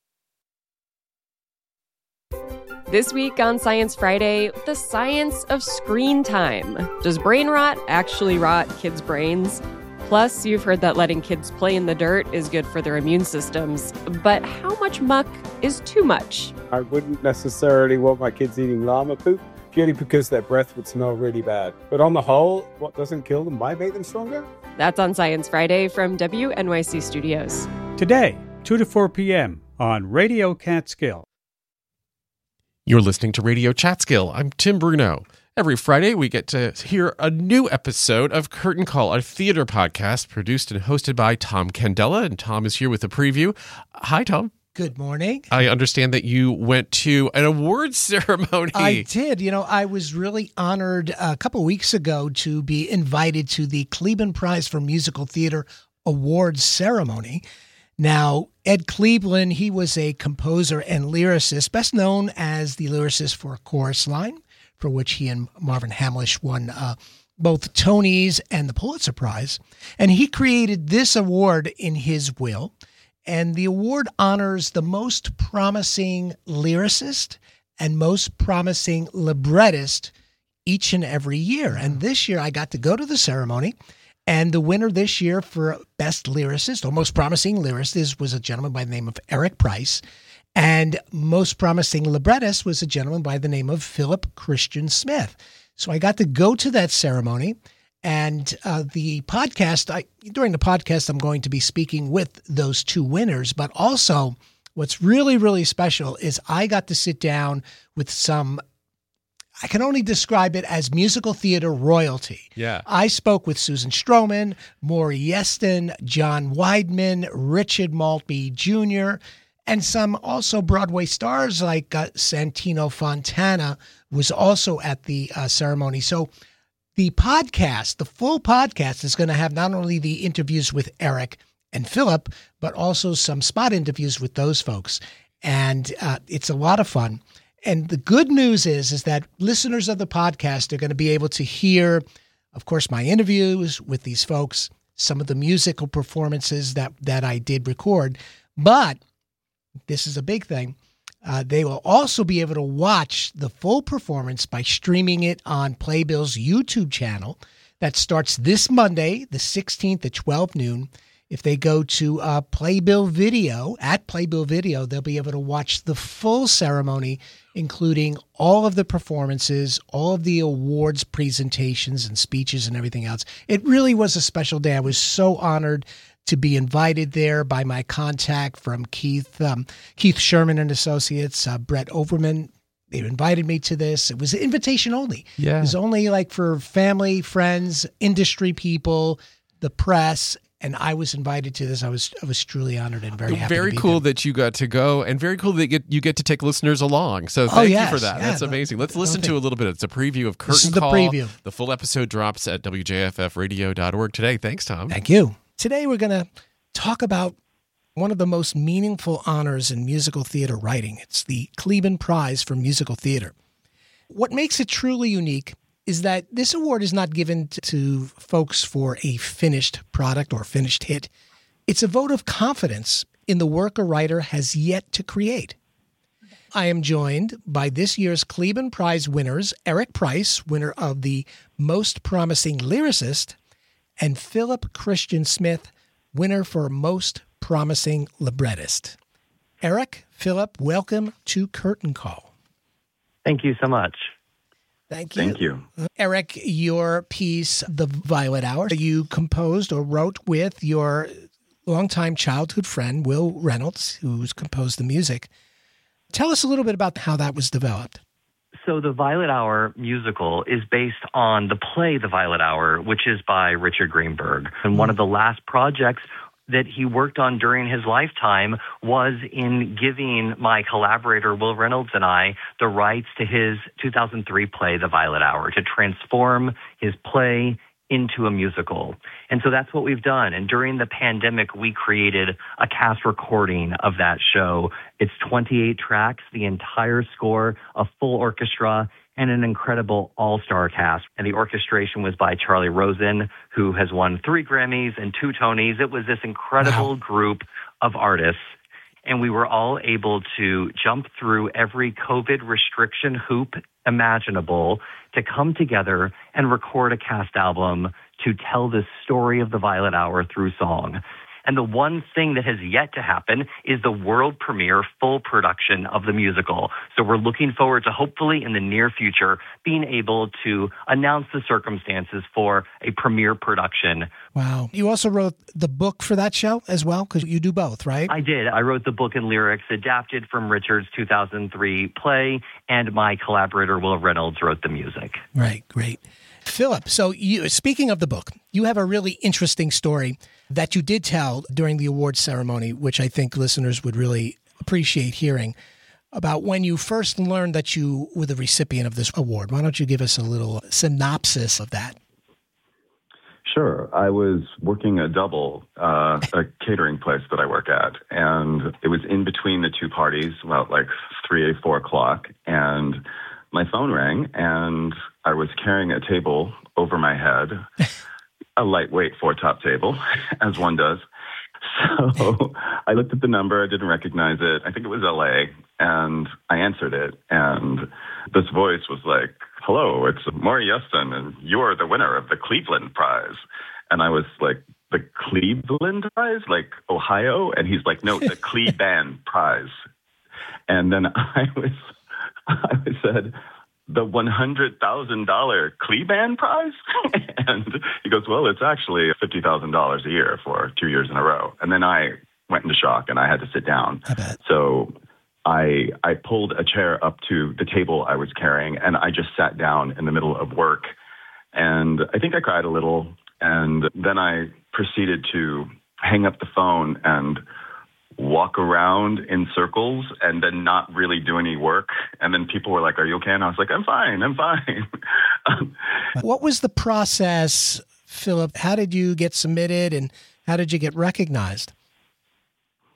This week on Science Friday, the science of screen time. Does brain rot actually rot kids' brains? Plus, you've heard that letting kids play in the dirt is good for their immune systems. But how much muck is too much? I wouldn't necessarily want my kids eating llama poop, purely because their breath would smell really bad. But on the whole, what doesn't kill them might make them stronger. That's on Science Friday from W N Y C Studios. Today, two to four p.m. on Radio Catskill. You're listening to Radio Chatskill. I'm Tim Bruno. Every Friday, we get to hear a new episode of Curtain Call, our theater podcast, produced and hosted by Tom Candela. And Tom is here with a preview. Hi, Tom. Good morning. I understand that you went to an awards ceremony. I did. You know, I was really honored a couple weeks ago to be invited to the Cleveland Prize for Musical Theater Awards ceremony. Now, Ed Cleveland, he was a composer and lyricist, best known as the lyricist for Chorus Line, for which he and Marvin Hamlish won uh, both Tonys and the Pulitzer Prize. And he created this award in his will. And the award honors the most promising lyricist and most promising librettist each and every year. And this year I got to go to the ceremony. And the winner this year for Best Lyricist, or Most Promising Lyricist, was a gentleman by the name of Eric Price. And Most Promising Librettist was a gentleman by the name of Philip Christian Smith. So I got to go to that ceremony. And uh, the podcast, I, during the podcast, I'm going to be speaking with those two winners. But also, what's really, really special is I got to sit down with some, I can only describe it as musical theater royalty. Yeah. I spoke with Susan Stroman, Maury Yeston, John Weidman, Richard Maltby Junior, and some also Broadway stars like uh, Santino Fontana was also at the uh, ceremony. So the podcast, the full podcast, is going to have not only the interviews with Eric and Philip, but also some spot interviews with those folks. And uh, it's a lot of fun. And the good news is, is that listeners of the podcast are going to be able to hear, of course, my interviews with these folks, some of the musical performances that, that I did record. But this is a big thing. Uh, they will also be able to watch the full performance by streaming it on Playbill's YouTube channel. That starts this Monday, the sixteenth at twelve noon. If they go to uh, Playbill Video, at Playbill Video, they'll be able to watch the full ceremony, including all of the performances, all of the awards presentations and speeches and everything else. It really was a special day. I was so honored to be invited there by my contact from Keith, um, Keith Sherman and Associates, uh, Brett Overman. They invited me to this. It was invitation only. Yeah. It was only like for family, friends, industry people, the press. And I was invited to this. I was I was truly honored and very happy Very to be cool there. that you got to go, and very cool that you get, you get to take listeners along. So thank Oh, yes. you for that. Yeah, That's no- amazing. Let's no listen to thing. a little bit. It's a preview of Curtain This is the Call. preview. The full episode drops at W J F F radio dot org today. Thanks, Tom. Thank you. Today we're going to talk about one of the most meaningful honors in musical theater writing. It's the Kleban Prize for Musical Theater. What makes it truly unique is that this award is not given t- to folks for a finished product or finished hit. It's a vote of confidence in the work a writer has yet to create. I am joined by this year's Kleban Prize winners, Eric Price, winner of the Most Promising Lyricist, and Philip Christian Smith, winner for Most Promising Librettist. Eric, Philip, welcome to Curtain Call. Thank you so much. Thank you. Thank you. Eric, your piece, The Violet Hour, you composed or wrote with your longtime childhood friend, Will Reynolds, who's composed the music. Tell us a little bit about how that was developed. So the Violet Hour musical is based on the play The Violet Hour, which is by Richard Greenberg. And one of the last projects that he worked on during his lifetime was in giving my collaborator, Will Reynolds, and I the rights to his two thousand three play, The Violet Hour, to transform his play into a musical. And so that's what we've done. And during the pandemic, we created a cast recording of that show. It's twenty-eight tracks, the entire score, a full orchestra, and an incredible all-star cast. And the orchestration was by Charlie Rosen, who has won three Grammys and two Tonys. It was this incredible wow. group of artists. And we were all able to jump through every COVID restriction hoop imaginable to come together and record a cast album to tell the story of the Violet Hour through song. And the one thing that has yet to happen is the world premiere full production of the musical. So we're looking forward to hopefully in the near future being able to announce the circumstances for a premiere production. Wow. You also wrote the book for that show as well, because you do both, right? I did. I wrote the book and lyrics adapted from Richard's two thousand three play, and my collaborator, Will Reynolds, wrote the music. Right, great. Philip, so you, speaking of the book, you have a really interesting story that you did tell during the awards ceremony, which I think listeners would really appreciate hearing, about when you first learned that you were the recipient of this award. Why don't you give us a little synopsis of that? Sure. I was working a double, uh, a catering place that I work at, and it was in between the two parties, about like three, four o'clock, and my phone rang, and I was carrying a table over my head, a lightweight four-top table, as one does. So I looked at the number. I didn't recognize it. I think it was L A, and I answered it, and this voice was like, "Hello, it's Maury Yeston, and you're the winner of the Cleveland Prize." And I was like, "The Cleveland Prize? Like Ohio?" And he's like, "No, the Kleban Prize." And then I was, I said, "The one hundred thousand dollars Kleban Prize?" And he goes, "Well, it's actually fifty thousand dollars a year for two years in a row." And then I went into shock, and I had to sit down. I bet. So I I pulled a chair up to the table I was carrying, and I just sat down in the middle of work. And I think I cried a little, and then I proceeded to hang up the phone and walk around in circles and then not really do any work. And then people were like, "Are you okay?" And I was like, "I'm fine, I'm fine." What was the process, Philip? How did you get submitted, and how did you get recognized?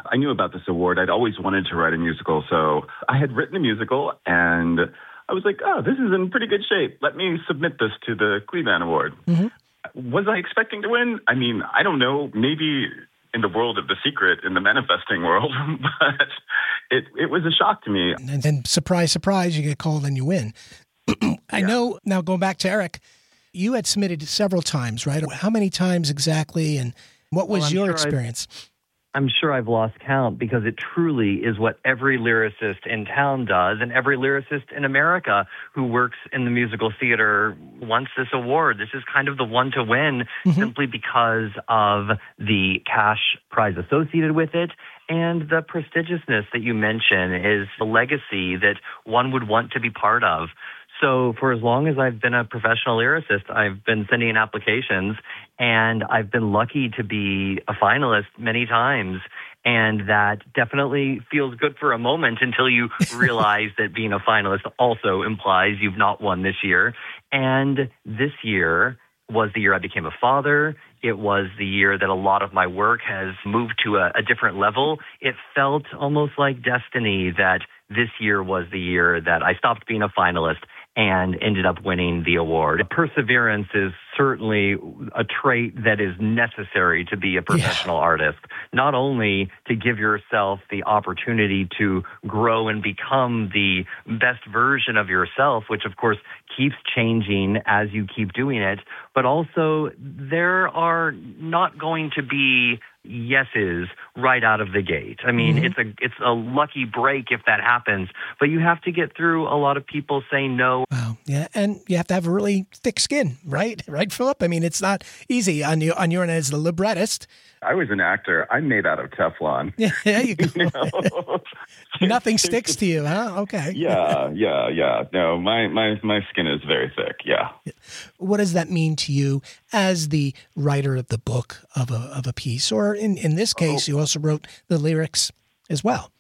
I knew about this award. I'd always wanted to write a musical, so I had written a musical, and I was like, oh, this is in pretty good shape. Let me submit this to the Kleban Award. Mm-hmm. Was I expecting to win? I mean, I don't know. Maybe in the world of The Secret, in the manifesting world, but it, it was a shock to me. And then, surprise, surprise, you get called and you win. I yeah. know, now going back to Eric, you had submitted several times, right? How many times exactly, and what was well, your sure experience? I've, I'm sure I've lost count because it truly is what every lyricist in town does, and every lyricist in America who works in the musical theater wants this award. This is kind of the one to win mm-hmm. simply because of the cash prize associated with it, and the prestigiousness that you mention is a legacy that one would want to be part of. So for as long as I've been a professional lyricist, I've been sending in applications, and I've been lucky to be a finalist many times. And that definitely feels good for a moment until you realize that being a finalist also implies you've not won this year. And this year was the year I became a father. It was the year that a lot of my work has moved to a, a different level. It felt almost like destiny that this year was the year that I stopped being a finalist and ended up winning the award. Perseverance is certainly a trait that is necessary to be a professional yeah. artist, not only to give yourself the opportunity to grow and become the best version of yourself, which of course keeps changing as you keep doing it, but also there are not going to be yeses right out of the gate. I mean, mm-hmm. it's a it's a lucky break if that happens, but you have to get through a lot of people saying no. Wow, yeah, and you have to have a really thick skin, right? Right, Philip? I mean, it's not easy on you on your end as the librettist. I was an actor. I'm made out of Teflon. Yeah, there you go. You know? Nothing sticks to you, huh? Okay. Yeah, yeah, yeah. No, my, my, my skin is very thick, yeah. What does that mean to you as the writer of the book of a of a piece? Or in, in this case, oh. you also wrote the lyrics as well.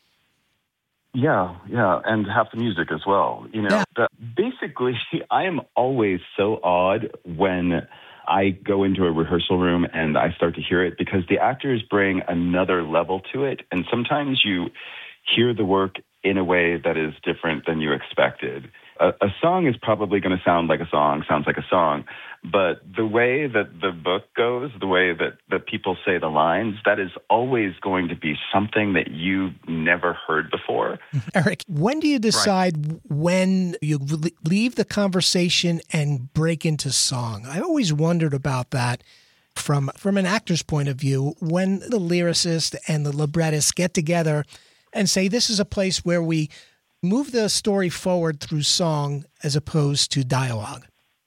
Yeah, yeah, and half the music as well. You know, yeah. the, basically, I am always so awed when I go into a rehearsal room and I start to hear it because the actors bring another level to it. And sometimes you hear the work in a way that is different than you expected. A, a song is probably going to sound like a song, sounds like a song. But the way that the book goes, the way that, that people say the lines, that is always going to be something that you never heard before. Eric, when do you decide right. when you leave the conversation and break into song? I always wondered about that from, from an actor's point of view, when the lyricist and the librettist get together and say, this is a place where we move the story forward through song as opposed to dialogue.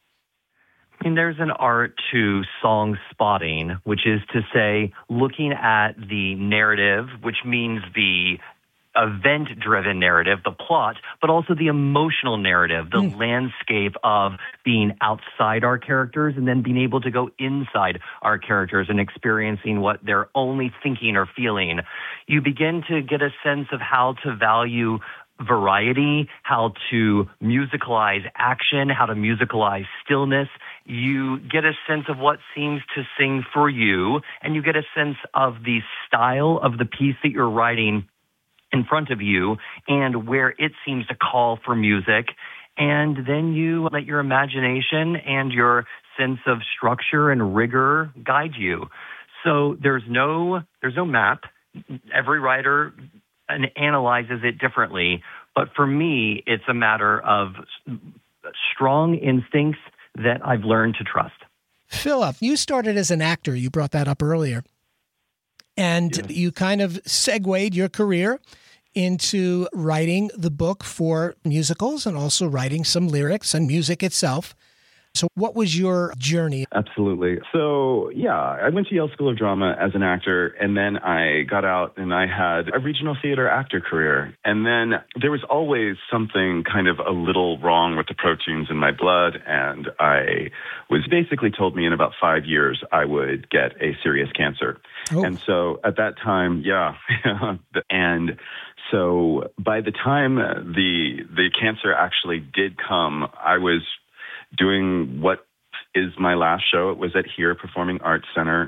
I mean, there's an art to song spotting, which is to say, looking at the narrative, which means the event-driven narrative, the plot, but also the emotional narrative, the mm. landscape of being outside our characters and then being able to go inside our characters and experiencing what they're only thinking or feeling. You begin to get a sense of how to value variety, how to musicalize action, how to musicalize stillness. You get a sense of what seems to sing for you, and you get a sense of the style of the piece that you're writing in front of you and where it seems to call for music. And then you let your imagination and your sense of structure and rigor guide you. So there's no there's no map. Every writer analyzes it differently. But for me, it's a matter of strong instincts that I've learned to trust. Philip, you started as an actor. You brought that up earlier. And yes. you kind of segued your career into writing the book for musicals and also writing some lyrics and music itself. So what was your journey? Absolutely. So, yeah, I went to Yale School of Drama as an actor, and then I got out and I had a regional theater actor career. And then there was always something kind of a little wrong with the proteins in my blood, and I was basically told me in about five years I would get a serious cancer. Oh. And so at that time, yeah, and so by the time the the cancer actually did come, I was doing what is my last show. It was at Here Performing Arts Center.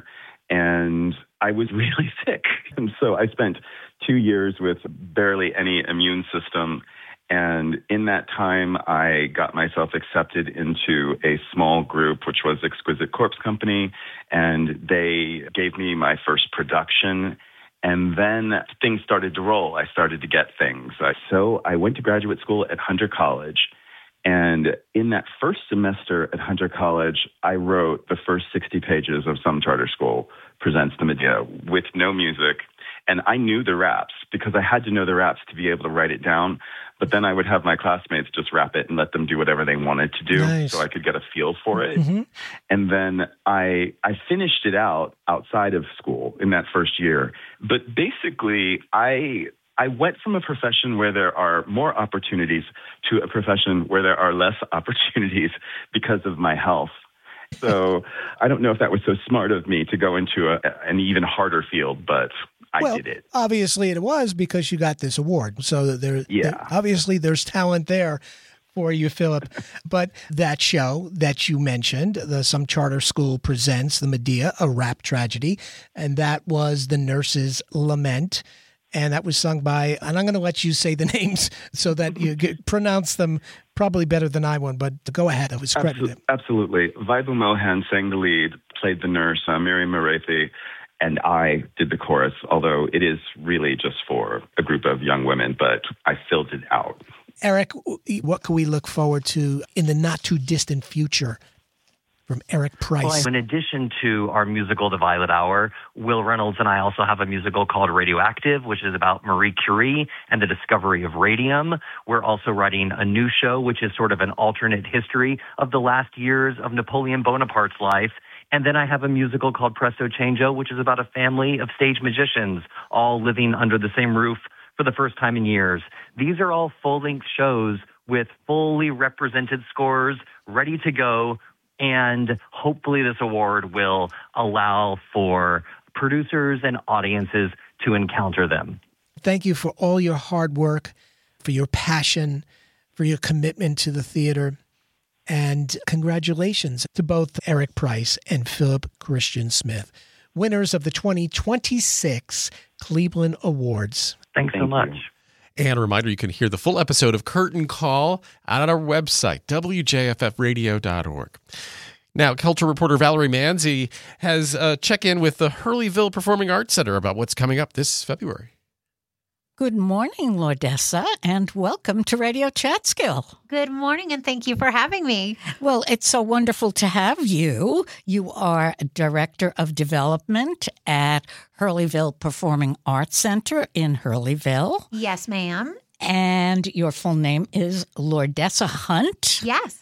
and I was really sick. And so I spent two years with barely any immune system. And in that time, I got myself accepted into a small group, which was Exquisite Corpse Company, and they gave me my first production. And then things started to roll. I started to get things. So I went to graduate school at Hunter College. And in that first semester at Hunter College, I wrote the first sixty pages of Some Charter School Presents the Medea with no music. And I knew the raps because I had to know the raps to be able to write it down. But then I would have my classmates just rap it and let them do whatever they wanted to do Nice. so I could get a feel for it. Mhm. And then I I finished it out outside of school in that first year. But basically, I I went from a profession where there are more opportunities to a profession where there are less opportunities because of my health. So I don't know if that was so smart of me to go into a, an even harder field, but I well, did it. Obviously, it was because you got this award. So there, Yeah. there- obviously, there's talent there for you, Philip. But that show that you mentioned, the Some Charter School Presents the Medea, a rap tragedy, and that was The Nurse's Lament. And that was sung by, and I'm going to let you say the names so that you get, pronounce them probably better than I would, but go ahead. I was credited. Absolutely. Vaibu Mohan sang the lead, played the nurse, uh, Miriam Marathi, and I did the chorus, although it is really just for a group of young women, but I filled it out. Eric, what can we look forward to in the not too distant future from Eric Price? Well, in addition to our musical, The Violet Hour, Will Reynolds and I also have a musical called Radioactive, which is about Marie Curie and the discovery of radium. We're also writing a new show, which is sort of an alternate history of the last years of Napoleon Bonaparte's life. And then I have a musical called Presto Changeo, which is about a family of stage magicians all living under the same roof for the first time in years. These are all full-length shows with fully represented scores ready to go. And hopefully this award will allow for producers and audiences to encounter them. Thank you for all your hard work, for your passion, for your commitment to the theater. And congratulations to both Eric Price and Philip Christian Smith, winners of the twenty twenty-six Cleveland Awards. Thanks Thank so much. you. And a reminder, you can hear the full episode of Curtain Call on our website, W J F F radio dot org. Now, culture reporter Valerie Manzi has a check-in with the Hurleyville Performing Arts Center about what's coming up this February. Good morning, Lordessa, and welcome to Radio Chatskill. Good morning, and thank you for having me. Well, it's so wonderful to have you. You are Director of Development at Hurleyville Performing Arts Center in Hurleyville. Yes, ma'am. And your full name is Lordessa Hunt. Yes.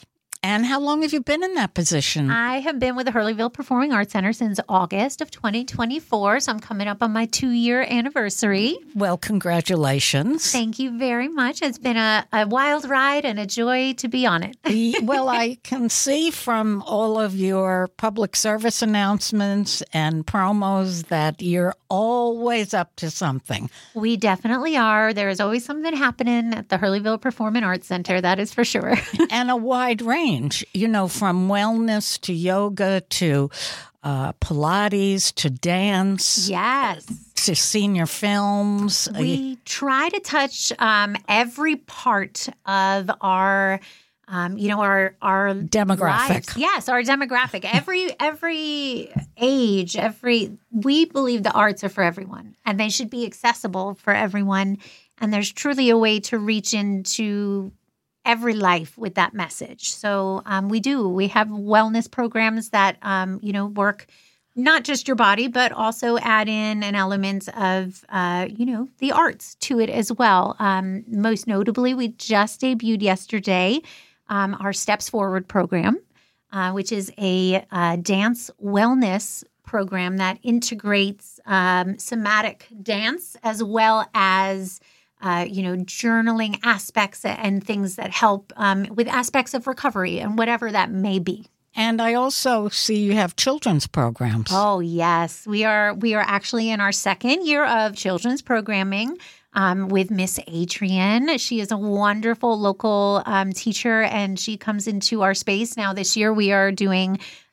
And how long have you been in that position? I have been with the Hurleyville Performing Arts Center since August of twenty twenty-four, so I'm coming up on my two-year anniversary. Well, congratulations. Thank you very much. It's been a, a wild ride and a joy to be on it. Well, I can see from all of your public service announcements and promos that you're always up to something. We definitely are. There is always something happening at the Hurleyville Performing Arts Center, that is for sure. And a wide range. You know, from wellness to yoga to uh, Pilates to dance. Yes. To senior films. We try to touch um, every part of our, um, you know, our our demographic. Lives. Yes, our demographic. Every every age, every we believe the arts are for everyone, and they should be accessible for everyone. And there's truly a way to reach into every life with that message. So um, we do. We have wellness programs that, um, you know, work not just your body, but also add in an element of, uh, you know, the arts to it as well. Um, most notably, we just debuted yesterday um, our Steps Forward program, uh, which is a uh, dance wellness program that integrates um, somatic dance as well as Uh, you know, journaling aspects and things that help um, with aspects of recovery and whatever that may be. And I also see you have children's programs. Oh, yes. We are we are actually in our second year of children's programming um, with Miss Adrian. She is a wonderful local um, teacher, and she comes into our space. Now this year we are doing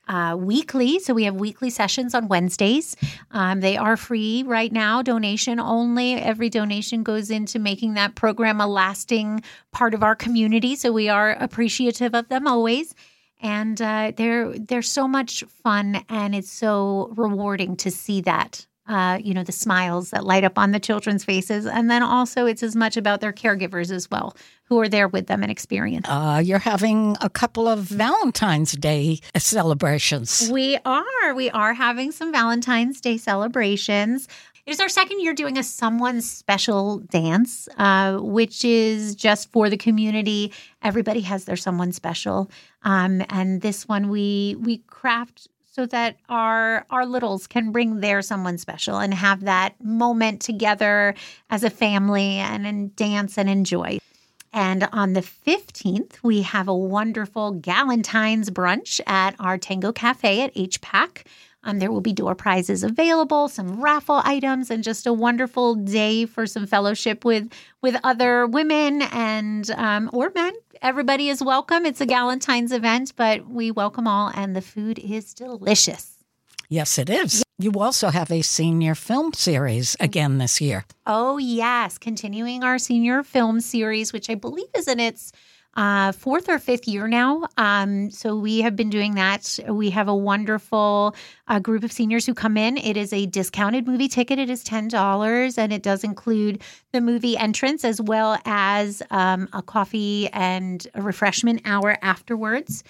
uh, weekly. So we have weekly sessions on Wednesdays. Um, they are free right now, donation only. Every donation goes into making that program a lasting part of our community. So we are appreciative of them always. And uh, they're they're so much fun, and it's so rewarding to see that. Uh, you know, the smiles that light up on the children's faces. And then also it's as much about their caregivers as well, who are there with them and experience. Uh, you're having a couple of Valentine's Day celebrations. We are. We are having some Valentine's Day celebrations. It is our second year doing a Someone Special dance, uh, which is just for the community. Everybody has their Someone Special. Um, and this one we we craft so that our our littles can bring their someone special and have that moment together as a family and, and dance and enjoy. And on the fifteenth, we have a wonderful Galentine's brunch at our Tango Cafe at H PAC. Um, there will be door prizes available, some raffle items, and just a wonderful day for some fellowship with with other women and um, or men. Everybody is welcome. It's a Galentine's event, but we welcome all, and the food is delicious. Yes, it is. You also have a senior film series again this year. Oh, yes. Continuing our senior film series, which I believe is in its uh, fourth or fifth year now. Um, so we have been doing that. We have a wonderful uh, group of seniors who come in. It is a discounted movie ticket. It is ten dollars, and it does include the movie entrance as well as um, a coffee and a refreshment hour afterwards.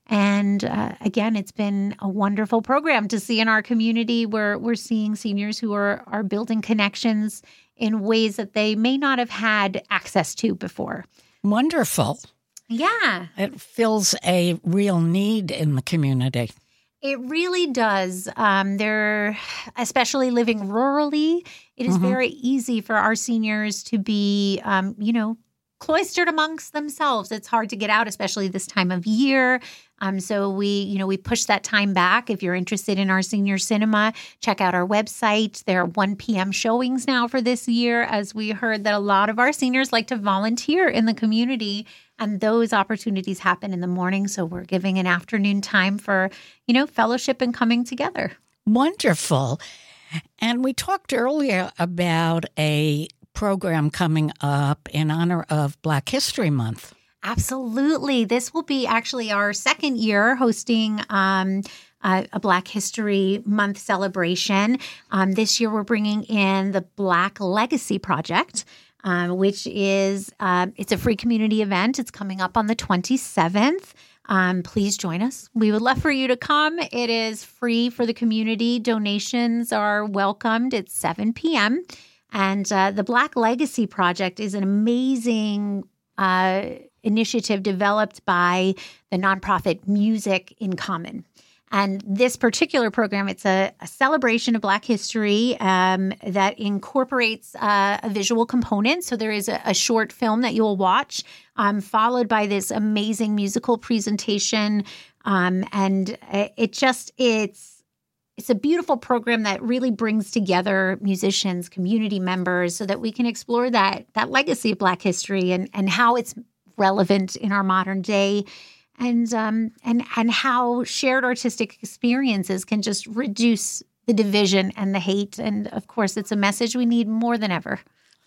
And uh, again, it's been a wonderful program to see in our community where we're seeing seniors who are, are building connections in ways that they may not have had access to before. Wonderful. Yeah. It fills a real need in the community. It really does. Um, they're, especially living rurally, it is mm-hmm. very easy for our seniors to be, um, you know, cloistered amongst themselves. It's hard to get out, especially this time of year. Um, so we, you know, we push that time back. If you're interested in our senior cinema, check out our website. There are one p.m. showings now for this year, as we heard that a lot of our seniors like to volunteer in the community, and those opportunities happen in the morning. So we're giving an afternoon time for, you know, fellowship and coming together. Wonderful. And we talked earlier about a program coming up in honor of Black History Month. Absolutely. This will be actually our second year hosting um, uh, a Black History Month celebration. Um, this year, we're bringing in the Black Legacy Project, um, which is uh, it's a free community event. It's coming up on the twenty-seventh. Um, please join us. We would love for you to come. It is free for the community. Donations are welcomed at seven p.m. And uh, the Black Legacy Project is an amazing uh, initiative developed by the nonprofit Music in Common. And this particular program, it's a, a celebration of Black history um, that incorporates uh, a visual component. So there is a, a short film that you'll watch, um, followed by this amazing musical presentation. Um, and it just, it's, It's a beautiful program that really brings together musicians, community members, so that we can explore that that legacy of Black history and, and how it's relevant in our modern day, and um and and how shared artistic experiences can just reduce the division and the hate. And of course, it's a message we need more than ever.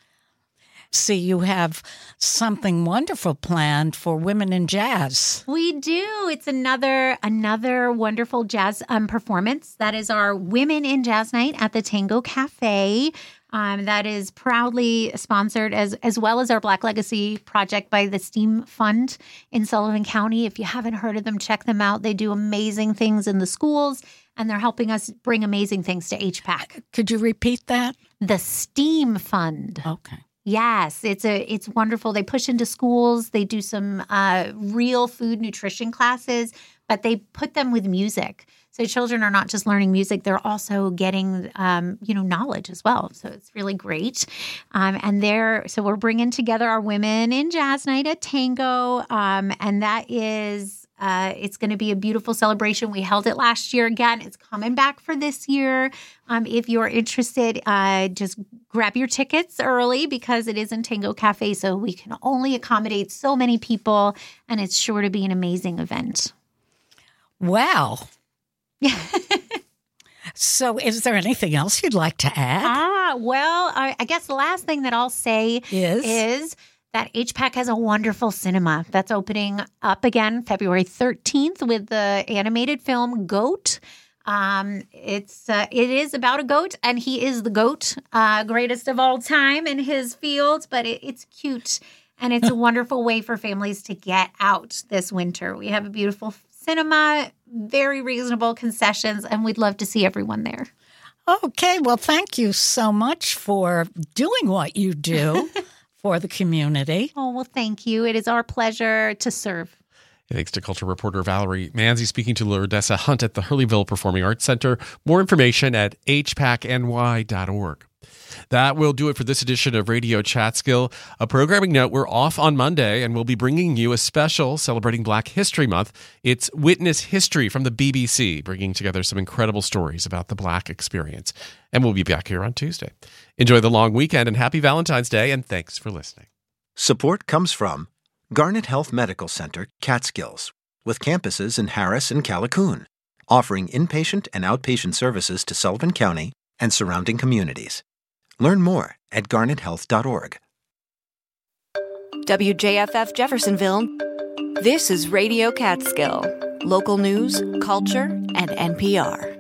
See, you have something wonderful planned for Women in Jazz. We do. It's another another wonderful jazz um, performance. That is our Women in Jazz Night at the Tango Cafe. Um, that is proudly sponsored as as well as our Black Legacy Project by the STEAM Fund in Sullivan County. If you haven't heard of them, check them out. They do amazing things in the schools, and they're helping us bring amazing things to H PAC. Could you repeat that? The STEAM Fund. Okay. Yes, it's a it's wonderful. They push into schools. They do some uh, real food nutrition classes, but they put them with music. So children are not just learning music; they're also getting um, you know knowledge as well. So it's really great. Um, and they're so we're bringing together our Women in Jazz Night at Tango, um, and that is. Uh, it's going to be a beautiful celebration. We held it last year again. It's coming back for this year. Um, if you're interested, uh, just grab your tickets early because it is in Tango Cafe, so we can only accommodate so many people, and it's sure to be an amazing event. Wow. So is there anything else you'd like to add? Ah, well, I, I guess the last thing that I'll say is, is that H PAC has a wonderful cinema that's opening up again February thirteenth with the animated film Goat. Um, it's uh, it is about a goat, and he is the GOAT, uh, greatest of all time in his field, but it, it's cute, and it's a wonderful way for families to get out this winter. We have a beautiful cinema, very reasonable concessions, and we'd love to see everyone there. Okay, well, thank you so much for doing what you do for the community. Oh, well, thank you. It is our pleasure to serve. Thanks to culture reporter Valerie Manzi speaking to Lourdessa Hunt at the Hurleyville Performing Arts Center. More information at h pac n y dot org. That will do it for this edition of Radio Chatskill. A programming note, we're off on Monday, and we'll be bringing you a special celebrating Black History Month. It's Witness History from the B B C, bringing together some incredible stories about the Black experience. And we'll be back here on Tuesday. Enjoy the long weekend, and happy Valentine's Day, and thanks for listening. Support comes from Garnet Health Medical Center, Catskills, with campuses in Harris and Callicoon, offering inpatient and outpatient services to Sullivan County and surrounding communities. Learn more at garnet health dot org. W J F F Jeffersonville. This is Radio Catskill. Local news, culture, and N P R.